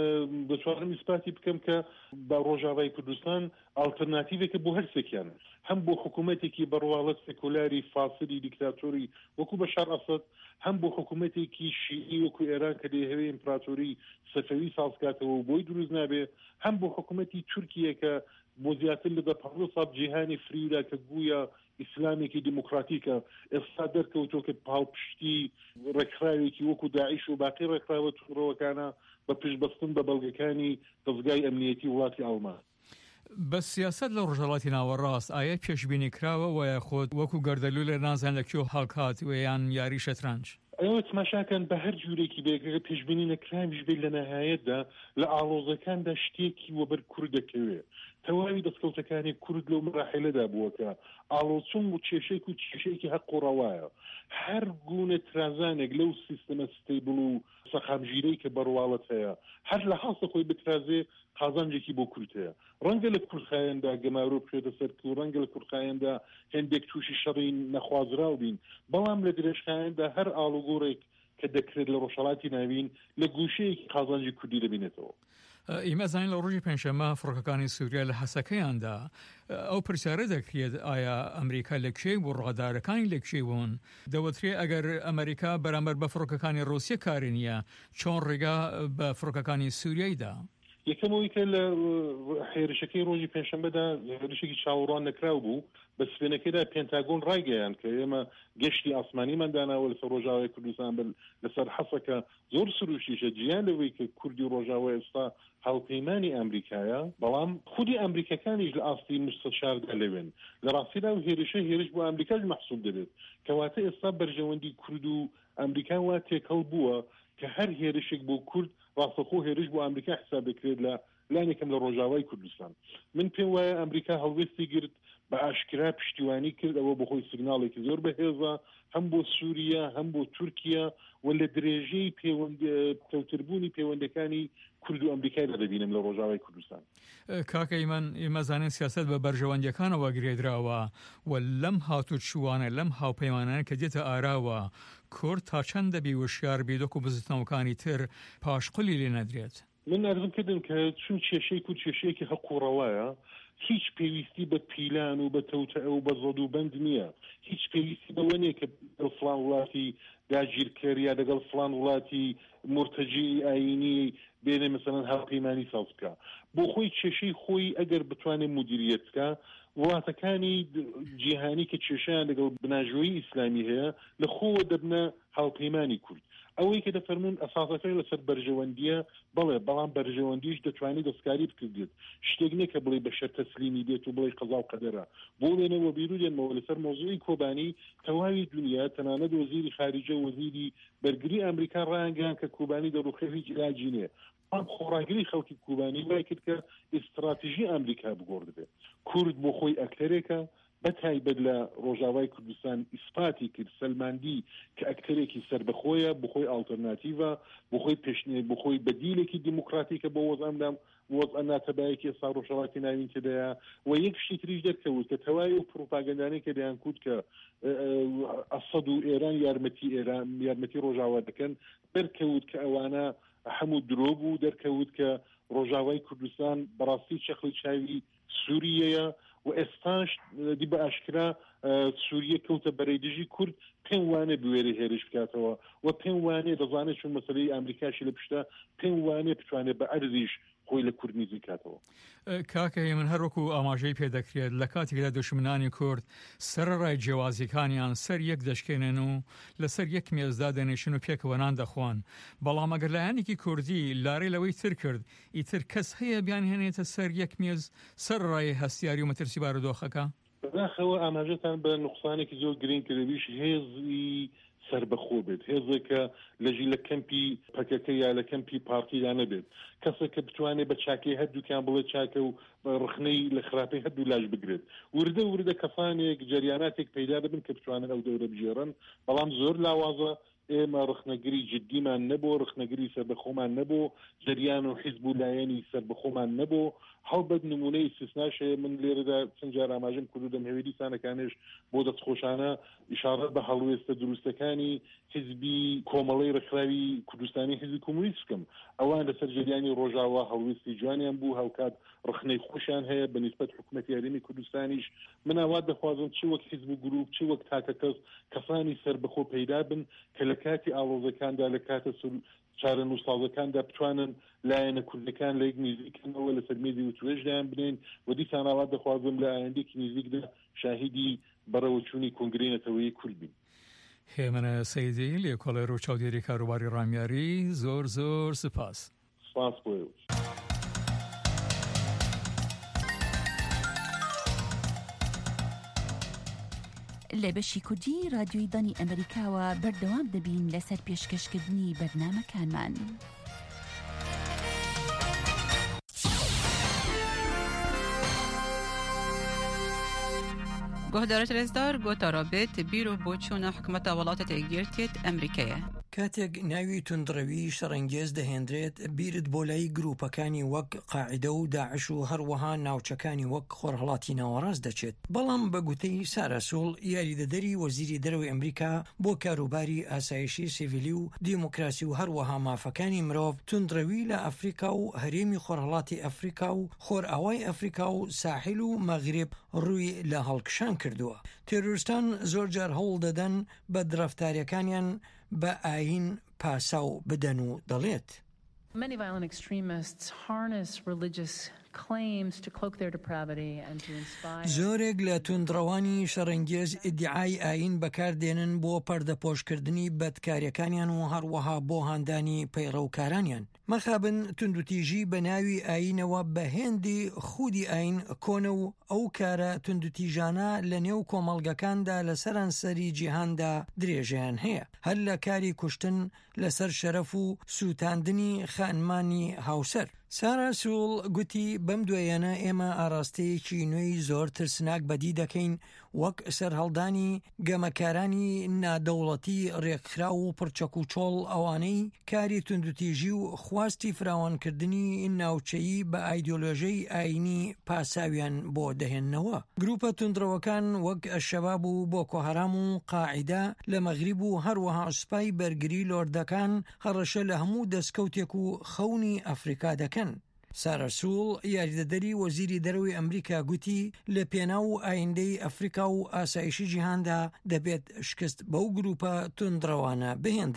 دەتوانم ئیسپاتی بکەم کە بە ڕۆژاوای کوردستان ئالتەرناتیڤێکە بۆ هەرسێکیان، هەم بۆ حکوومەتێکی بەڕواڵەت سێکولاری فاسدی دیکتاتۆری وەکو بەشار ئەسەد، هەم بۆ حکوومەتێکی شیعی وەکو ئێران کە دەیەوێت ئیمپراتۆری سەفەوی سازکاتەوە و بۆی دروست نابێ، هەم بۆ حکوومەتی تورکیە کە بۆ زیاتر لە 500 جیهانی فریدا کە گویا ئیسلامێکی دیموکراتیکە ئێستا دەرکەوتۆ کە پاڵپشتی ڕێکخراوێکی وەکو داعیش و باقی ڕێکخراوە تووڕەوەکانە بە پشتبەستن بە بەڵگەکانی دەستگای ئەمنیەتی وڵاتی ئەڵمان. بە سیاست لە ڕۆژهەڵاتی ناوەڕاست ئایا پێشبینی کراوە وایە خۆت وەکو گەردەلوو لە نازان لە کێو هەڵکات ویان یاری شەترانج؟ ئەوە تماشاکەن بە هەر جوورێکی بێگەکە پێشبینی نەکراویش بێت لە نەهایەتدا لە ئاڵۆزەکاندا شتێکی وەبەر کورد دەکەوێت. تەواوی دەستکەوتەکانی کورد لەو مەراحیلەدا بووەکە ئاڵۆچوون و کێشەیەکی حەق و ڕەوایە. هەر گونە ترازانێک لەو سیستەمە ستیبل و سەقامژیرەی کە بەڕواڵەت هەیە هەر لە حاڵسە خۆی بترازێ قازانجێکی بۆ کورد هەیە. ڕەنگە لە کورخایەندا گەمارۆ بخێتە سەر و ڕەنگە لە کورخایەندا هێندێک تووشی شەڕی نەخوازراو بین، بەڵام لە درێژخایەندا هەر ئاڵوگۆڕێک کە دەکرێت لە ڕۆژهەڵاتی ناوین لە گوشەیەکی قازانجی کوردی دەبینێتەوە. ئیمەزانین لە ڕۆژی پێنجشەممە فڕۆکەکانی سووریا لە حەسەکەیاندا ئەو پرسیارە دەکرێت ئایا ئەمریکا لەکوێ بۆ ڕادارەکانی لەکوێ بوون؟ دەوترێ ئەگەر ئەمریکا بەرامبەر بە فڕۆکەکانی ڕۆسیە کاری نییە چۆن ڕێگا بە فڕۆکەکانی سووریایدا؟ یەکەمەوەی کە لە هێرشەکەی ڕۆژی پێنجشەممەدا هێرشێکی چاوەڕوان نەکراو بوو، بە سوێنەکەیدا پێنتاگۆن ڕایگەیان کە ئێمە گەشتی ئاسمانیمانداناوە لەسەر ڕۆژاوای کوردستان لەسەر حەسەکە زۆر سروشیشە جیان لەوەی کە کوردی ڕۆژاوای ئێستا هاوپەیمانی ئەمریکایە، بەڵام خودی ئەمریکەکانیش لە ئاستی مستەشاردا لەوێن. لە ڕاستیدا و هێرش بۆ ئەمریکاش مەحسوب دەبێت کەواتە ئێستا بەرژەوەندی کورد و ئەمریکا وا تێکەڵ بووە کە هەر هێرشێک بۆ کورد ڕاستەخۆ هێرش بۆ ئەمریکا حساب دەکرێت لە لانێکم لە ڕۆژاوای کوردستان. من پێم وایە ئەمریکا هەڵوێستی گرت بە ئاشکرا پشتیوانی کرد ئەوە بەخۆی سیگناڵێکی زۆر بەهێزە هەم بۆ سووریا هەم بۆ تورکیا و لە درێژەی کەوتربوونی پەیوەندەکانی کورد و ئەمریکای دەبینم لە ڕۆژاوای کوردستان. کاکەی من ئێمەزانین سیاست بە بەرژەوەندیەکانەوە گرێدراوە و لەم هاتوو چوانە لەم هاوپەیمانانە کە دێتە ئاراوە کورد تا چەند دەبی وشیار بێدۆک و بزتنەوەکانی تر پاشقلی لێ نەدرێت. من ئەرزم کردم کە چون کێشەی و کێشەیەکی حەق و ڕەوایە هیچ پێویستی بە پیلان و بە تەوتە و بە زۆد و بەند نییە، هیچ پێویستی بەوە نیە کە فڵان وڵاتی داگیرکەر یا لەگەڵ فڵان وڵاتی مرتەجی ئاینی بێنێ مەسەڵەن هاوپەیمانی ساز بکە. بۆ خۆی کێشەی خۆی ئەگەر بتوانێت مدیریت بکە وڵاتەکانی جیهانی کە کێشیان لەگەڵ بناژۆیی ئیسلامی هەیە لە خۆوە دەبنە هاوپەیمانی کورد. ئەوەی کە دەفەرمون ئەساسەکەی لەسەر بەرژەوەندیە بەڵێ بەڵام بەرژەوەندیش دەتوانێت دەستکاری بکردێت شتێک نییە کە بڵێ بەشەر تەسلیمی بێت و بڵێ قەزا و قەدەرە بۆ لێنەوە بیرو دێنمەوە لەسەر مۆزوعی کۆبانی تەواوی دنیا تەنانەت وەزیری خارجە وەزیری بەرگری ئەمریکا ڕایانگەیان کە کوبانی دەڕوخێ هیچ علاجی نییە خۆڕاگری خەڵکی کوبانی وای کرد کە ئستراتیژی ئەمریکا بگۆڕ بێت کورد بۆ خۆی ئەکتەرێکە بەتایبەت لە ڕۆژاوای کوردستان ئیسپاتی کرد سەلماندی کە ئەکتەرێکی سربەخۆیە بخۆی ئالتەرناتیڤە بخۆی پێشنێ بخۆی بەدیلێکی دیموکراتیکە بۆ وەزەمدام وەزە ناتەبایەکی ئێستا ڕۆژهەڵاتی ناوین تێدایە و یەک شتی تریش دەرکەوت کە تەواوی و پروپاگەندانەی کە دەیان کوت کە ئەسەد و ئێران یارمەتی ڕۆژاوا دەکەن دەرکەوت کە ئەوانە هەموو درۆ بوو دەرکەوت کە ڕۆژاوای کوردستان بەڕاستی چەخڵی چاوی سووریەیە و ئێستاش دی بە ئاشکرا سووریە کەوتە بەرەی دژی کورد پێم وانێ بوێرە هێرش بکاتەوە و پێم وانێ دەزانێت چون مەسەلەی ئەمریکاشی لە پشتە پێم وانێ بتوانێت بە ئەرزیش خۆی لە کورد نزیک کاتەوە کاکە من هەروەکو ئاماژەی پێدەکرێت لە کاتێکدا دژمنانی کورد سەرڕای جیاوازیەکانیان سەر یەک دەشکێنن و لەسەر یەک مێزدا دەنێشن و پێکەوەنان دەخوان بەڵام ئەگەر لایەنێکی کوردی لارەی لەوەی تر کرد ئیتر کەس هەیە بیان هێنێتە سەر یەک مێز سەرڕای هەستیاری و مەترسی بارودۆخەکە بەداخەوە ئاماژەتان بە نوقسانێکی زۆر گرنگ کردویش هێزی سربەخۆ بێت هێزێکە لەژی لە کەمپی پەکەکە یا لە کەمپی پارتیدا نەبێت کەسێکە بتوانێت بە چاکەی هەردووکیان بڵێ چاکە و ڕخنەی لە خراپەی هەردوو لاش بگرێت وردە کەسانێک جریاناتێک پەیدا دەبن کە بتوانن ئەو دەورە بژێڕن بەڵام زۆر لاوازە ئێمە ڕخنەگری جددیمان نەبوو ڕخنەگری سەربەخۆمان نەبوو جریان و حیزب و لایەنی سەربەخۆمان نەبوو هەڵبەت نمونەی استثناشێ من لێرەدا چەند جار ئاماژەم کردو دەم هەوێ دیسانەکانش بۆ دەستخۆشانە ئیشارەت بە هەڵوێستە دروستەکانی حیزبی کۆمەڵەی ڕێکخراوی کوردستانی حیزبی کۆمونیست بکەم ئەوان لەسەر جریانی ڕۆژاوا هەڵوێستی جوانیان بوو هەوکات ڕخنەی خۆشیان هەیە بە نیسبەت حکوومەتی یاریمی کوردستانیش من ئاوا دەخوازم چی وەک حیزب و گروپ چی وەک تاکە کەس کەسانی سەربەخۆ پەیدا بن کە لە کاتی ئاڵۆزەکاندا لە کاتە چارە نووسازەکاندا بتوانن لایەنە کوردەکان لە یەک نزیکەوە لە سەرمێزی و توێژدایان بنێن و دیسان ئاوا دەخوازم لە ئایندێکی نزیکدا شاهیدی بەڕەوەچوونی کۆنگرێنەتەوەی کورد بین. هێمنە سەیدی لە کۆڵی ڕۆژچاودێری کاروباری ڕامیاری زۆر سپاس. سپاس بۆ لە بەشی کوردی رادیۆی دانی ئەمریکاوە بەردەوام دەبین لەسەر پێشکەشکردنی بەرنامەکانمان. گۆهدارە رێزدار گۆتە ڕابێت بیر و بۆ چوونە حکومەتە وڵاتە تێگیرتێت ئەمریکایە. کاتێک ناوی توندڕەوی شەڕەنگێز دەهێنرێت بیرت بۆ لای گروپەکانی وەک قاعیدە و داعش و هەروەها ناوچەکانی وەک خۆرهەڵاتی ناوەڕاست دەچێت بەڵام بە گوتەی سارا سوڵ یاریدەدەری وەزیری دەرەوەی ئەمریکا بۆ کاروباری ئاسایشی سیڤیلی و دیموکراسی و هەروەها مافەکانی مرۆڤ توندڕەوی لە ئەفریقا و هەرێمی خۆرهەڵاتی ئەفریقا و خۆرئاوای ئەفریقا و ساحیل و مەغرب ڕووی لە هەڵکشان کردووە. تێرۆریستان زۆرجار هەوڵ دەدەن بە درەفتاریەکانیان بە ئاین پاساو بدەن و دەڵێت. Many violent extremists harness religious claims to cloak their depravity and to inspire. زۆرێک لە توندڕەوانی شەڕەنگێز ئیدعای ئاین بەکاردێنن بۆ پەردەپۆشکردنی بەدکاریەکانیان و هەروەها بۆ هاندانی پەیڕەوکارانیان. مەخابن توندوتیژی بە ناوی ئاینەوە بە هێندی خودی ئاین کۆنە و ئەو کارە توندوتیژانە لە نێو کۆمەڵگەکاندا لە سەرانسەری جیهاندا درێژیان هەیە هەر لە کاری کوشتن لەسەر شەرەف و سووتاندنی خانمانی هاوسەر. سارا سوڵ گوتی بەم دوێیانە ئێمە ئاراستەیەکی نوێی زۆر ترسناک بەدی دەکەین وەک سەرهەڵدانی گەمەکارانی نادەوڵەتی ڕێکخرا و پرچەک و چۆڵ ئەوانەی کاری توندوتیژی و خواستی فراوانکردنی ناوچەیی بە ئایدۆلۆژیای ئاینی پاساویان بۆ دەهێننەوە. گروپە توندڕەوەکان وەک ئەشەباب و بۆکۆ هەرام و قاعیدە لە مەغریب و هەروەها سوپای بەرگری لۆردەکان هەڕەشە لە هەموو دەستکەوتێک و خەونی ئەفریقا دەکەن. سارا سوڵ یاریدەدەری وەزیری دەرەوەی ئەمریکا گوتی لە پێناو ئایندەی ئەفریقا و ئاسایشی جیهاندا دەبێت شکست بەو گروپە توندڕەوانە بهێندرێن.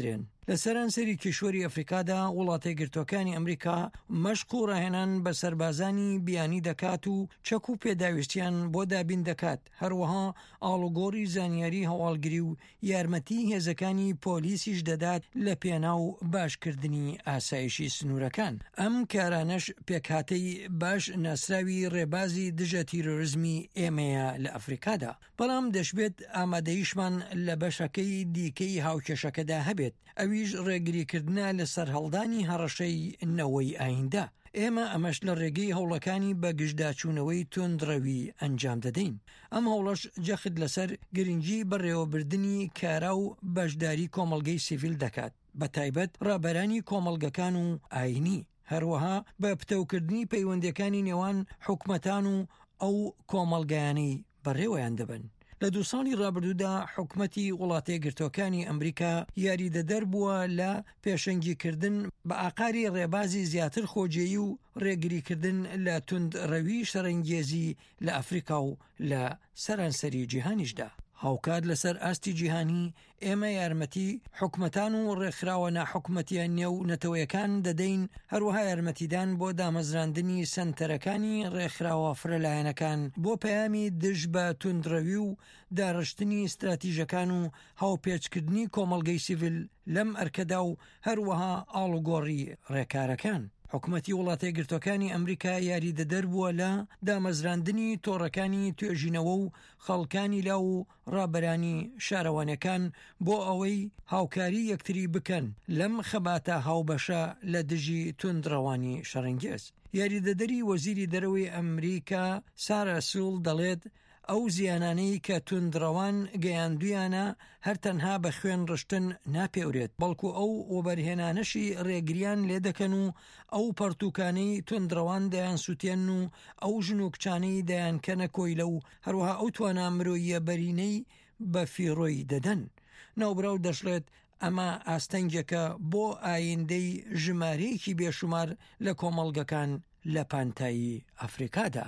لە سەرانسەری کیشوەری ئەفریقادا وڵاتە گرتوەکانی ئەمریکا مەشق و ڕاهێنان بە سەربازانی بیانی دەکات و چەک و پێداویستیان بۆ دابین دەکات، هەروەها ئاڵوگۆڕی زانیاری هەواڵگری و یارمەتی هێزەکانی پۆلیسیش دەدات لە پێناو باشکردنی ئاسایشی سنوورەکان. ئەم کارانەش پێکهاتەی باش ناسراوی ڕێبازی دژە تیرۆریزمی ئێمەیە لە ئەفریقادا، بەڵام دەشبێت ئامادەییشمان لە بەشەکەی دیکەی هاوکێشەکەدا هەبێت، ئەویش ڕێگریکردنە لەسەر هەڵدانی هەڕەشەی نەوەی ئایندە. ئێمە ئەمەش لە ڕێگەی هەوڵەکانی بە گشتداچوونەوەی توندڕەوی ئەنجام دەدەین. ئەم هەوڵەش جەخت لەسەر گرنگی بەڕێوەبردننی کارا و بەشداری کۆمەڵگەی سیڤیل دەکات، بە تایبەت ڕابەرانی کۆمەڵگەکان و ئاینی، هەروەها بە پتەوکردنی پەیوەندەکانی نێوان حکومەتان و ئەو کۆمەڵگەیانەی بەڕێوەیان دەبن. لە 2 ساڵی ڕابردوودا حکومەتی وڵاتە گرتوەکانی ئەمریکا یاریدەدەر بووە لە پێشەنگیکردن بە ئاقاری ڕێبازی زیاتر خۆجێیی و ڕێگریکردن لە توندڕەوی شەڕەنگێزی لە ئەفریقا و لە سەرانسەری جیهانیشدا. هاوکات لەسەر ئاستی جیهانی ئێمە یارمەتی حکومەتان و ڕێکخراوە ناحکومەتیان نێو نەتەوەیەکان دەدەین، هەروەها یارمەتیدان بۆ دامەزراندنی سنتەرەکانی ڕێکخراوە فرەلایەنەکان بۆ پەیامی دژ بە توندڕەوی و داڕشتنی استراتیژەکان و هاوپێچکردنی کۆمەڵگەی سیڤیل لەم ئەرکەدا و هەروەها ئاڵوگۆڕی ڕێکارەکان. حکومەتی وڵاتە گرتوەکانی ئەمریکا یاریدەدەر بووە لە دامەزراندنی تۆڕەکانی توێژینەوە و خەڵکانی لا و ڕابەرانی شارەوانەکان بۆ ئەوەی هاوکاری یەکتری بکەن لەم خەباتە هاوبەشە لە دژی توندڕەوانی شەڕەنگێز. یاریدەدەری وەزیری دەرەوەی ئەمریکا سارا سول دەڵێت ئەو زیانانەی کە توندڕەوان گەیاندویانە هەر تەنها بە خوێن ڕشتن ناپێورێت، بەڵکو ئەو وەبەرهێنانەشی ڕێگریان لێ دەکەن و ئەو پەرتوکانەی توندڕەوان دەیان سووتێن و ئەو ژن و کچانەی دەیانکەنە کۆیلە و هەروەها ئەو توانە مرۆیە بەرینەی بە فیڕۆی دەدەن. ناوبراو دەشڵێت ئەمە ئاستەنگێکە بۆ ئایندەی ژمارەیەکی بێشومار لە کۆمەڵگەکان لە پانتایی ئەفریقادا.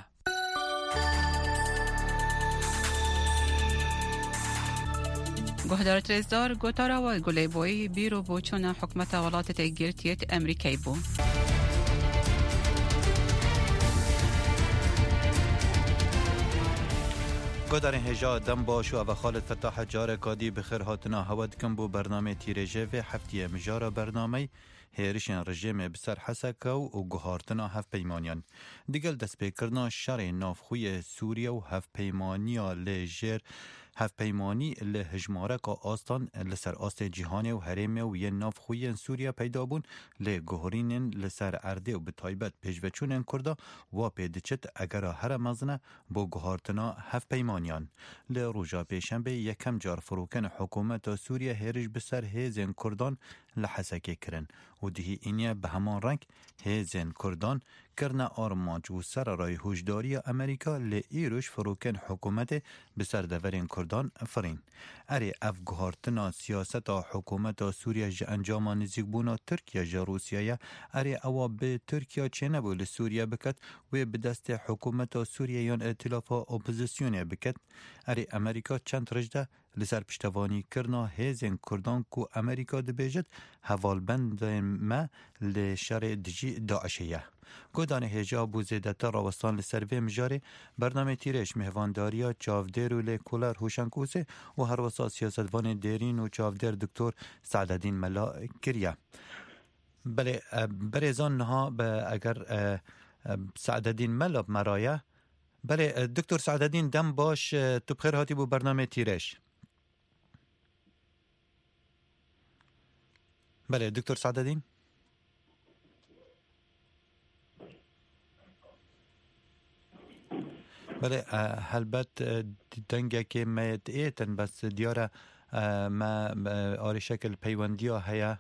گۆهدار ترێزدار گۆتاراوە گولەیبۆی بیرۆ بۆ چۆنە حکومەتە وڵاتە تێگرتیێت ئەمریکای بوو. گۆدارên hêja dem baş û ev Xalid Fettah carekadî bi xêr hatina hewe dikin bû bernamê tîrêjevê heftiyê mijara bernamey hêrişên rejimê bi ser Heseka û guhartina hevpeymaniyan. Digel destpêkirina şerê navxuyê Sûriye û hevpeymaniya lê jêr hevpeymanî li hijmareka astan li ser astê cîhanê û herêmê û yên navxuyên Sûriye peyda bûn lê guhorînên li ser erdê û bi taybet pêşveçûnên Kurda wa pê diçit egera here mezin e bo guhartina hevpeymaniyan. Li roja pêşembê yekem car firokên hikûmeta Sûriye hêrîş bi ser hêzên Kurdan li Hesekê kirin û dihî îniye bi heman reng hêzên Kurdan kirine armanc û sererayê hûjdariya Amerîka lê îroj firokên hikûmetê bi ser deverên Kurdan firîn. Erê ev guhartina siyaseta hikûmeta Sûriye ji encama nizîkbûna Tirkiye ji Rûsyayê erê ewa bi Tirkiye çênebû li Sûriye biket wê bi destê hikûmeta Sûriye yan îtilâfa opozisyonê biket. Erê Amerîka çend rej de li ser piştevanîkirina hêzên Kurdan ku Amerîka dibêjit hevalbendên me li şerê dijî Daişê ye. Godanê hêja bû zêdetir rawestan li ser vê mijarê bernamê tîrêj mêvandariya çavdêr û lêkolar Hûşeng Ûsê û herwesa siyasetvanê dêrîn û çavdêr Diktor Saededîn Mela kiriye. Belê berêzan niha be eger Saededîn Mela meraye belê Diktor Saededîn dem baş tu bixêr hatî bû bernamê tîrêj. Belê Diktor Saededîn بله هلبت دنگه که میت ایتن بس دیاره ما آری شکل پیوندی ها هیا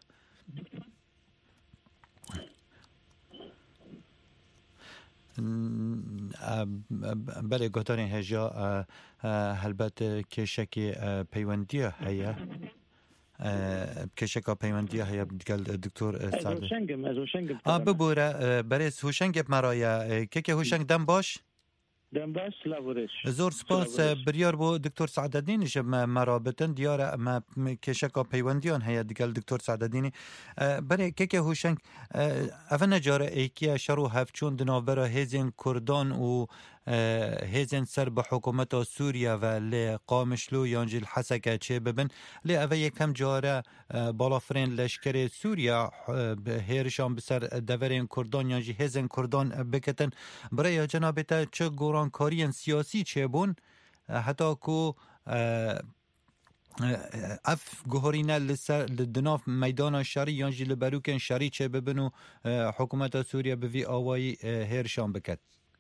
بله گوتارین هجا هلبت که شکی پیوندی ها هیا که شکا پیوندی ها هیا دکتور سعد ببوره برای هوشنگ مرایه که هوشنگ دم باش زۆر سپاس بریار بۆ دکتۆر سعدەدینیش مرابطن دیارە ئەمە کێشەکە پەیوەندیان هەیە دیگەل دکتۆر سعدەدینی بەرێ کێکێ هوشنگ ئەڤە نەجارە ئەیکیە شەڕ و هەفچوون دناوبەرە هێزên کوردان و هێزên سەر بە حکوومەتە سووریا و لێ قامشلو یانجی حەسەکە چێ ببن لێ ئەڤە یەکەم جارە باڵافرێن لەشکرێ سووریا هێرشان بسەر دەڤەرێن کوردان یانجی هێزên کوردان بکەتن برەیە جەنابێتە چه گۆڕانکاریên سیاسی چێبوون هەتا کو اف گوهرینه لدناف میدان شری یانجی لبروکن شری چه ببن و حکومت سوریه بوی آوایی هرشان بکد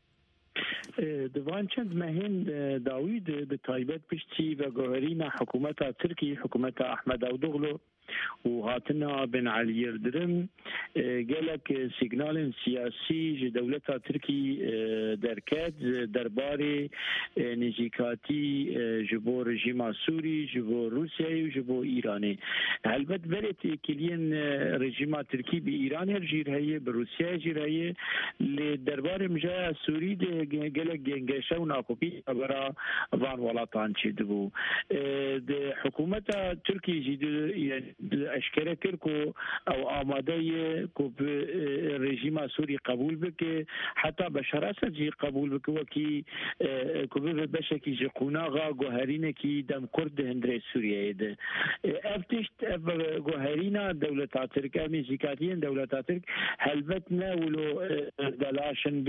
دوان چند مهین داوید به تایبت پشتی و گوهرین حکومت ترکی حکومت احمد اودوغلو و هاتنا بن علی يردرم قالك سيجنال سياسي دولة تركي دركات درباري نزيكاتي جبو رجيم سوري جبو روسيا وجبو إيراني هلبت بريت كلين رجيم تركي بإيران هرجير هي بروسيا جير هي لدربار مجا سوري قالك جنجشة وناقوبي برا فان ولاتان شدبو حكومة تركي جدو يعني اشکره کرد کو او آماده کو رژیم سوری قبول بکه حتی بشار اسد جی قبول بکه وکی کو به بشکی جی قوناغا گوهرینه کی دم کرد هندره سوریه ده افتشت گوهرینا دولت ترک میزیکاتین دولت ترک هلبت نولو دلاشن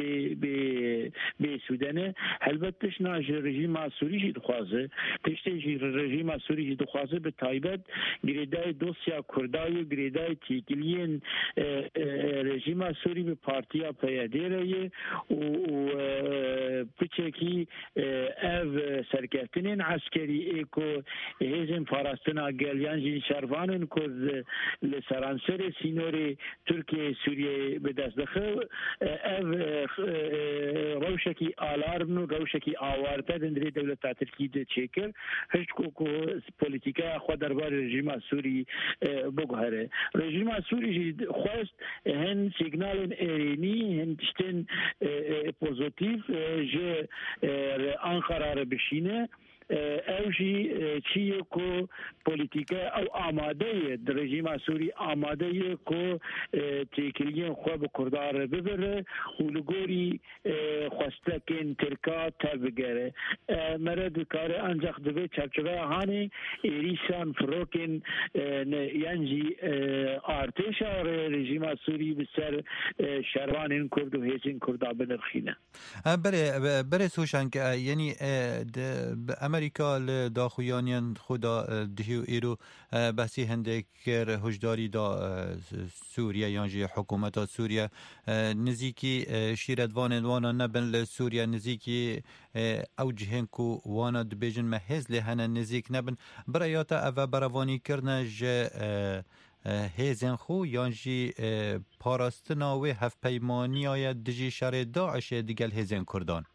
به سودانه هلبت تشنا رژیم سوری جی دخوازه تشتی رژیم سوری جی دخوازه به تایبت گریدای دوسیا کردای گریدای تیکلین رژیم سوری به پارتیا پیاده رایه و بچکی او سرکفتنین عسکری ایکو هیزن فارستنا گلیان جین شروانن کرد لسرانسر سینور ترکیه سوریه به دست دخل او روشکی آلارم و روشکی آوارده دندری دولت ترکی ده چکر هشت کو پولیتیکا خود دربار رژیم سوری بگهره رژیم سوری خواست هن سیگنال ایرانی هن تشتن پوزیتیو جه انقره بشینه اوجی چیه کو پولیتیکا او آماده رژیم سوری آماده کو تکلیه خواب کردار ببره و لگوری خواستکن ترکا تبگره مرد کار انجاق دوی چرچوه هانی ایریسان فروکن ینجی ارتش رژیم سوری بسر شروان کرد و هیچین کردا بنرخینه بره سوشنگ یعنی امریکا لداخویانیان خدا دهیو ایرو بحثی هندک هجداری دا سوریه یانجی حکومت سوریه نزیکی شیردوان وانا نبن لسوریه نزیکی او جهن کو وانا دبیجن محز لهنه نزیک نبن برایاتا او بروانی کرنه جه هیزن خو یانجی پاراستنا و هف پیمانی آید دجی شر داعش دیگل هیزن کردان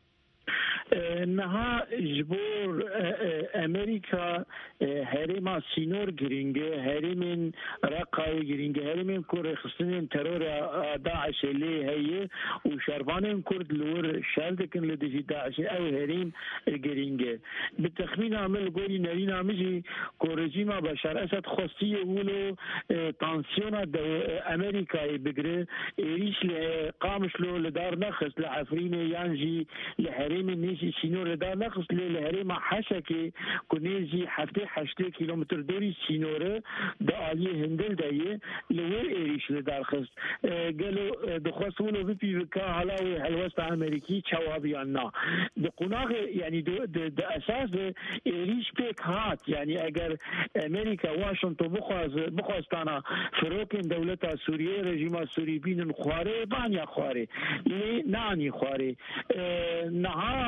نها جبور امریکا هرما سینور گرینگه هرمن رقای گرینگه هرمن کور خصنین ترور داعش لی هي و شربانن کرد لور شاردکن لدی داعش او هرم گرینگه بالتخمین عمل گوری نرین عمجی کو رژیم بشار اسد خصی ولو تانسیون امریکای بگره ایریش قامش لو لدار نخس لعفرین یانجی لحرم نيجي سينور دا نقص للهرم حشكي كنيجي حفتي كيلومتر دوري سينور دا عليه هندل دايه لوير ايريش لدارخص قالوا دخوصولو بيبي بكا هلاوي هالوسط امريكي شوابيانا دقناغ يعني دا اساس ايريش بيك هات يعني اگر امريكا واشنطن بخواستانا فروكن دولتا سوريا رژیم سوري بين خواري بانيا خواري لي ناني خواري نها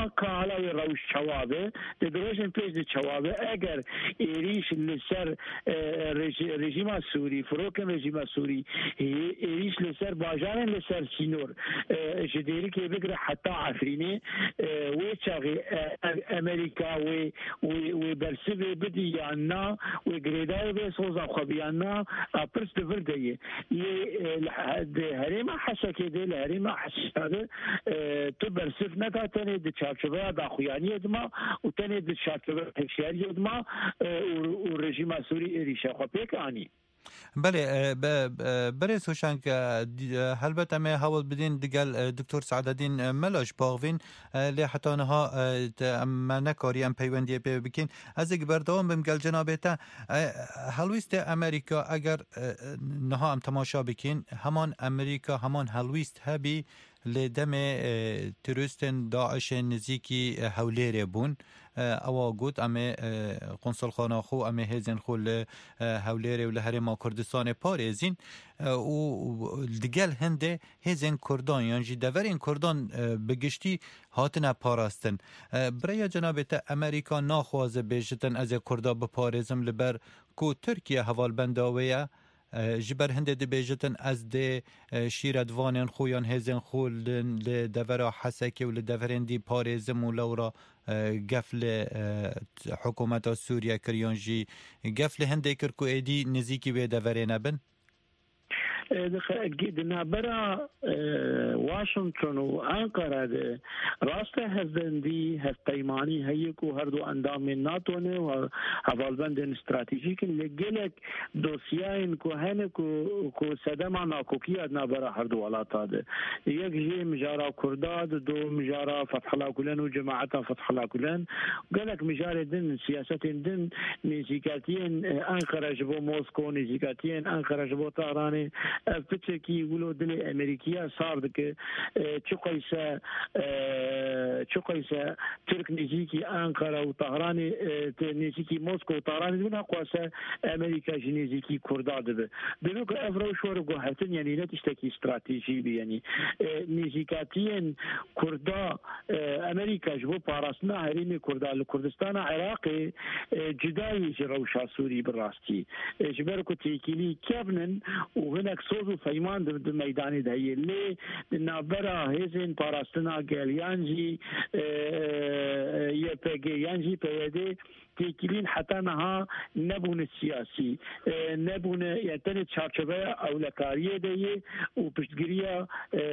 علاوه روش چوابه دروژن پیش چوابه اگر ایریش لسر رژیم سوری فروک رژیم سوری ایریش لسر باجان لسر سینور جديري كي بقرا حتى عفريني ويتشاغي امريكا وبرسبي بدي عنا وغريداي بيسوزا خبيانا برس دفردي هريما حسكي دي هريما حسكي تبرسف نتا تاني دي تشارشبا دا خوياني دما وتاني دي تشارشبا تشياري دما والرجيم السوري ريشا خبيك اني بله برس هوشنگ هلبته ما حاول بدین دگل دکتر سعدالدین ملاش باغوین لی حتی نها ما نکاری ام پیوندی پی بکین از اگر بردوام بمگل جنابتا هلویست امریکا اگر نها ام تماشا بکین همان امریکا همان هلویست هبی لدم تروریستن داعش نزیکی هولیره بون او گوت ام قنصل خانه خو ام هزن خو هولیره و لهرما کردستان پارێزین و دگل هنده هزن کردان یعنی دورین کردان بگشتی هاتنه پاراستن برای جنابت امریکا ناخوازه بیشتن از کردا بپارێزم لبر کو ترکیه حوال بنداویه جبر هنده دی بیجتن از دی شیردوانین خویان هزن خو لدورا حسکی و لدورین دی پارێزم و لورا قفل حکومت سوریه کریانجی قفل هنده کرکو ایدی نزیکی به دورین بن؟ نابرا واشنطن وأنقرة راسته هزندي هستيماني هيكو هردو أندام ناتونه وهفالبند استراتيجيك لجلك دوسياين كو هنكو سدما ناكوكيا نابرا هردو ولاتاد يك جي مجارا كرداد دو مجارا فتح الله كلان وجماعة فتح الله كلان قالك مجارا دن سياسة دن نزيكاتين أنقرة جبو موسكو نزيكاتين أنقرة جبو طهراني فتشكي يقولوا دل أمريكية صار ذك شقيسة ترك نزيكي أنقرة وطهران نزيكي موسكو وطهران من أقوى أمريكا جنزيكي كرداد دلوك أفروش ورقو حتى يعني لا تشتكي استراتيجي يعني نزيكاتين كردا أمريكا جبو باراسنا هريمي كردا الكردستان عراقي جداي جروشا سوري بالراستي جبركو تيكيلي كابنن وهناك صوزو فيمان د ميداني دهي اللي نابرا هزين باراستنا گاليانجي يبقى يانجي بيدي تيكلين حتى نها نبون السياسي نبون يعني تشارشبه أولكارية دي وبشتقرية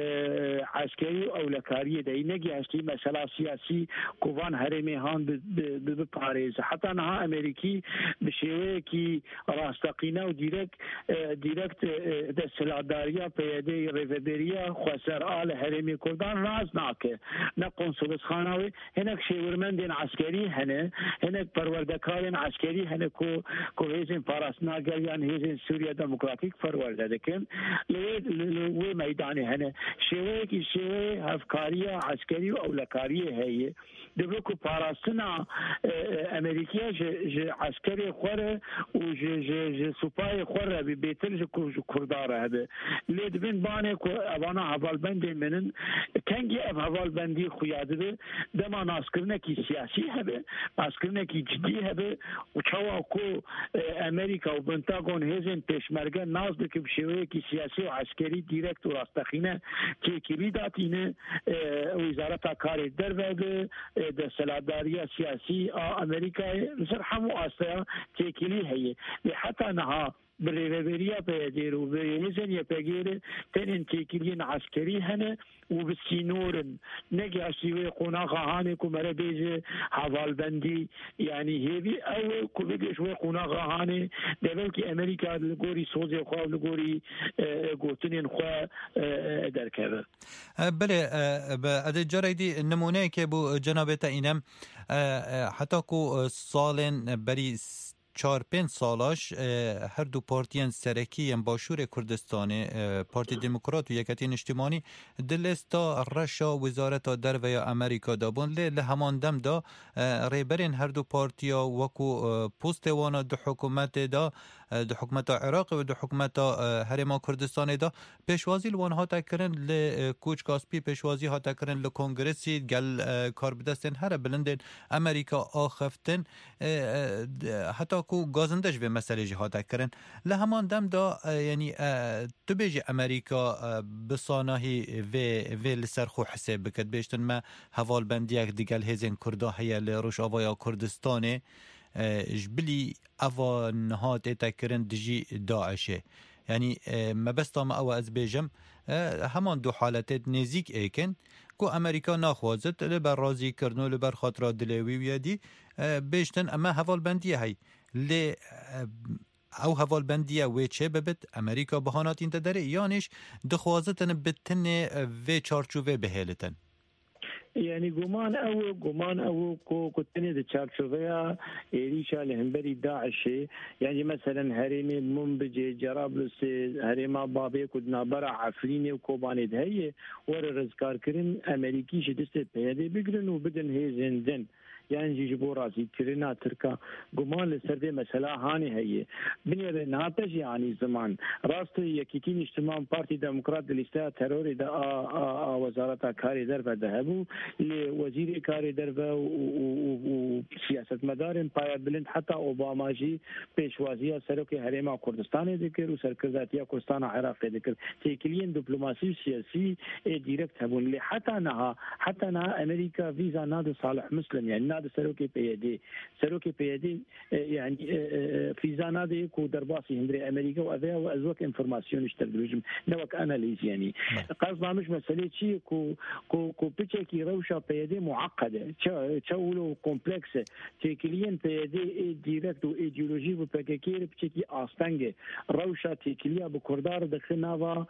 عسكري أولكارية دي نجي هستي مسألة سياسي كوفان هرمي هان بباريز حتى نها أمريكي بشيوه كي راستقينا وديركت دستلادارية بيدي ريفبرية خسر آل هرمي كردان راز ناكه نقنصلس خانوي هناك شيورمندين عسكري هناك وردكارن عسكري هنكو هزين باراسنا قاليان هزين سوريا ديمقراطيك فرورده دكن لوي ميداني هنا شوي افكاريه عسكري واولكاريه هي دبلوكو باراسنا امريكيه ج عسكري خوره و ج سوباي خوره بيتل ج كردار هذا ليد بن بانك ابانا حوالبند منن كانجي حوالبندي خياده دما ناسكرنا كي سياسي هبه ناسكرنا كي جدي هبه وچوا کو امریکا و بنتاگون هزن پشمرگه ناز دکه بشوی کی سیاسی و عسکری دایرکت و راستخینه که کلیداتینه وزارت کار دربه د سلاداری سیاسی امریکا مثل همو اسیا که کلی هي حتی نها بالريفيريا بيدير وبيزن يبيجير تنين تيكلين عسكري هنا وبالسينورن نجي أشيوي قناقة هاني كمرة بيجي حوال بندي يعني هذي أو كبيجي شوي قناقة هاني دبلكي أمريكا لقوري سوزي خوا لقوري قوتنين خوا دركبه. بله بعد جريدي النمونه كبو جنابته اینم حتی کو سالن بری 4-5 سالاش هر دو پارتیان سرکی باشور کردستان پارتی دموکرات و یکتین اجتماعی دلستا رشا وزارت در و یا امریکا دابون لی همان دم دا ریبرین هر دو پارتیا وکو پوست وانا دو حکومت دا د حکومت عراق و د حکومت هرما کردستان دا پیشوازی لوان ها تکرن ل کوچ کاسپی پیشوازی ها تکرن ل کنگرسی گل کار بدستن هر بلندن امریکا آخفتن حتی کو گازندش به مسئله ها تکرن له همان دم دا یعنی تو بیجی امریکا بصانهی و لسرخو حساب بکد بیشتن ما حوال بندیک دیگل هزین کردا هیا لروش آوایا کردستانه جبلی اوا نهاد تکرن دجی داعشه یعنی ما بستا ما او از بیجم همان دو حالتت نزیک ایکن کو امریکا ناخوازد لبر رازی کرنو لبر خاطر دلوی ویدی بیشتن اما حوال بندیه هی لی او حوال بندیه و چه ببت امریکا بهانات این داره یانش دخوازتن بتن و چارچوبه بهلتن يعني قمان او كنتني ذا تشارشوفيا إيريشا لهنبري داعش يعني مثلا هريمي منبجي جرابلس هريما بابي كدنا برا عفريني وكوباني دهي ور رزكار كرين أمريكي شدست بيدي بيقرن وبدن هي زندن يعني جيبو راسي كرنا تركا قمان لسردي مسألة هاني هي بني ناتج يعني زمان راست يكيكين اجتماع بارتي ديمقراط الاستاء تروري دا وزارة كاري دربا ذهبوا لوزير كاري دربا وسياسة مدارن بايا بلند حتى اوباما جي بيشوازية سروكي هريما كردستان ذكر وسركرداتيا كردستان عراق ذكر تيكلين دبلوماسي وسياسي ديركت هبون اللي حتى نها امريكا فيزا نادي صالح مسلم يعني نادي سروكي بيدي يعني فيزا نادي كو درباسي هندري امريكا واذا وازوك انفورماسيون اشتغلوجم نوك اناليز يعني قصدنا مش مساله شيء كو بيتشكي روشا بيدي معقده تشولو كومبلكس تيكلين بيدي ديركت وايديولوجي وباكير بيتشكي استانغ روشا تيكليا بكردار دخلنا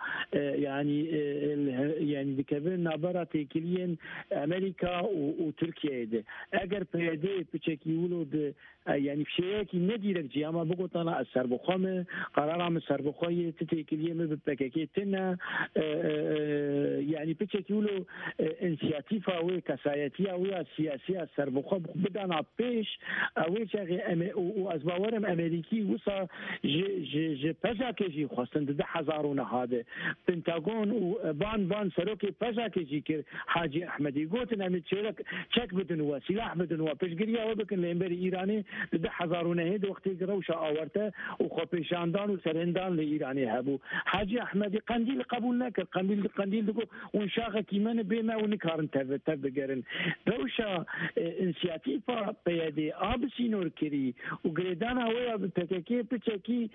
يعني دكبر نابرا تيكلين امريكا وتركيا دي اگر پیاده بچکیولو يعني في شيء نديرك جي اما بقول انا السربخامه قرارام السربخايه تتكليه ببكاكيتنا يعني بتشكيلو انسياتيفا او كسايتيه او سياسيه السربخا بدنا بيش او شيء وازباورم امريكي وصا جي بزاكي خاصن ده حزارونه هذا بنتاغون وبان سروكي بزاكي جي حاجي احمدي قلت انا متشلك شك بدن سلاح بدن وبشقريا وبكن الامبري ايراني ده حزارونه هيد وقت روشا اورته وخوبيشاندان وسرندان لايراني هبو حاجي احمدي قنديل قبول نكر قنديل دكو ونشاخه كيمان بما ونكارن تبقرن روشا انسياتيفا بيدي ابسينور كري وغريدانا ويا بتككي بتشكي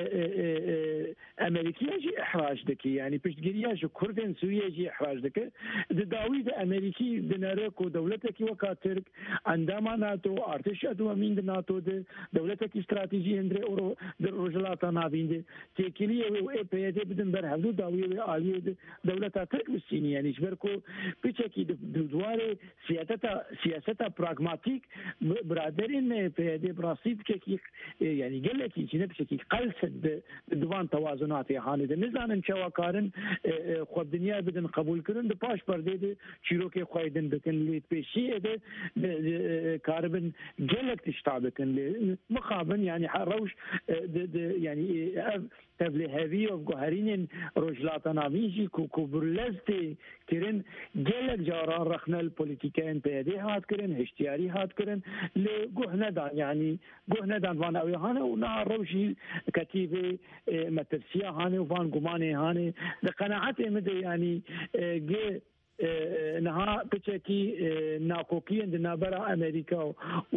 امريكيه جي احراج دكي يعني بشقريا جو كردن سوريا جي احراج دك داويد امريكي دناركو دولتك وكاترك عندما ناتو ارتش ادو من ناتو دولتك استراتيجي هندري اورو رجلاتا نابيند تيكليه و اي بي دي بدن برهدو داوي عاليه دولتها ترك بالسيني يعني شبركو بيتشكي دواري سياستا براغماتيك برادرين بي دي براسي بيتشكي يعني قال لك يجي بيتشكي قلصد دوان توازنات هاني نزان شواكارن خو الدنيا بدن قبول كرن د باش بردي شيروكي خويدن بكن لي بيشي ده كاربن قال تشتابكن مقابن يعني حروش يعني تبلي هذه وجوهرين رجلاتنا بيجي كوبرلزتي كرن جلك جاران رخنا البوليتيكين بيدي هات كرن هشتياري هات كرن لجهنا دان يعني جهنا دان فان أوي هاني ونهار روشي كتيبة مترسيا هاني وفان قماني هاني لقناعتي مدى يعني جي نها بتشكي ناقوكين دنابرا أمريكا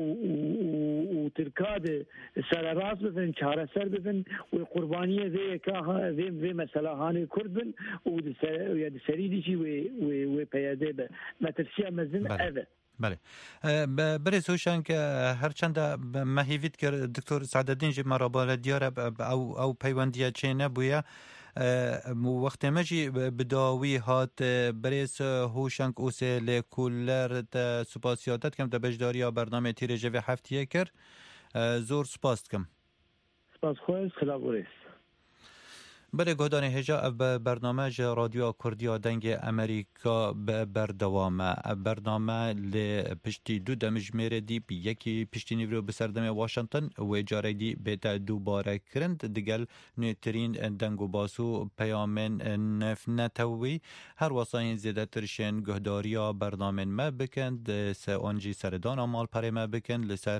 وتركاد سراراس بفن شهر سر بفن والقربانية ذي كها ذي مسألة هاني كردن ويد سريدي شيء وبيادة ما ترسيا مزن أذى. بله بريس هوشان که هرچند مهیوید که دکتر سعدالدین جی مرابال دیار او پیوندیه چه نبویه وقت مجی بداوی هات بريس هوشنگ اوسه لکولر سپاسیاتت کم تا بجداری برنامه تیرجه و هفتیه کر زور سپاست کم سپاس خواه خلاف بريس بله گهدان هجا برنامه رادیو کردیا دنگ امریکا بردوامه برنامه لپشتی دو دمجمیر دی بی یکی پشتی نیورو بسردم واشنطن و جاره دی بیتا دوباره کرند دگل نیترین دنگو باسو پیامن نتوی هر واساین زیده ترشن گهداریا برنامه ما بکند سه آنجی سردان آمال پره ما بکند لسر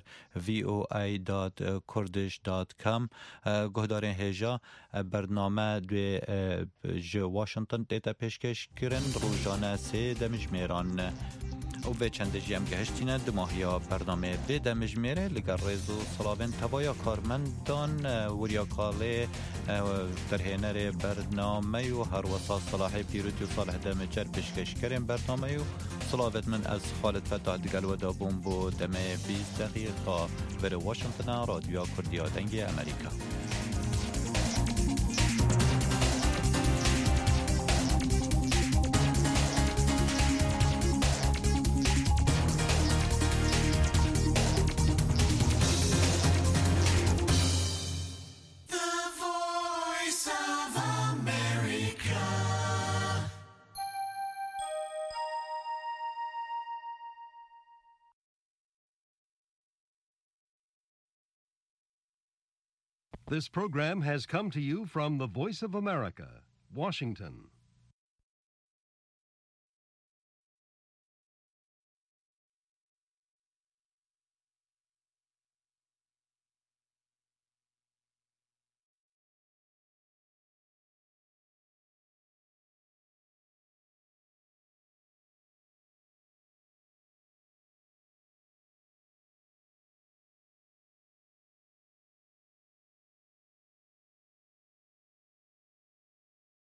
voi.kurdish.com گهدار هجا برنامه دوی واشنطن دیتا پیشکش کرن روزانه سه دمجمیران و به چند جیم گهشتینه دماهیا برنامه به دمجمیره لگر ریزو صلابن تبایا کارمندان وریا کاله ترهنر برنامه و هر وسا صلاح پیروتی و صالح دمجر پیشکش کرن برنامه و صلابت من از خالد فتح دگل و دابون بو دمه 20 دقیقه بر واشنطن رادیو کردیا دنگ امریکا. This program has come to you from the Voice of America, Washington.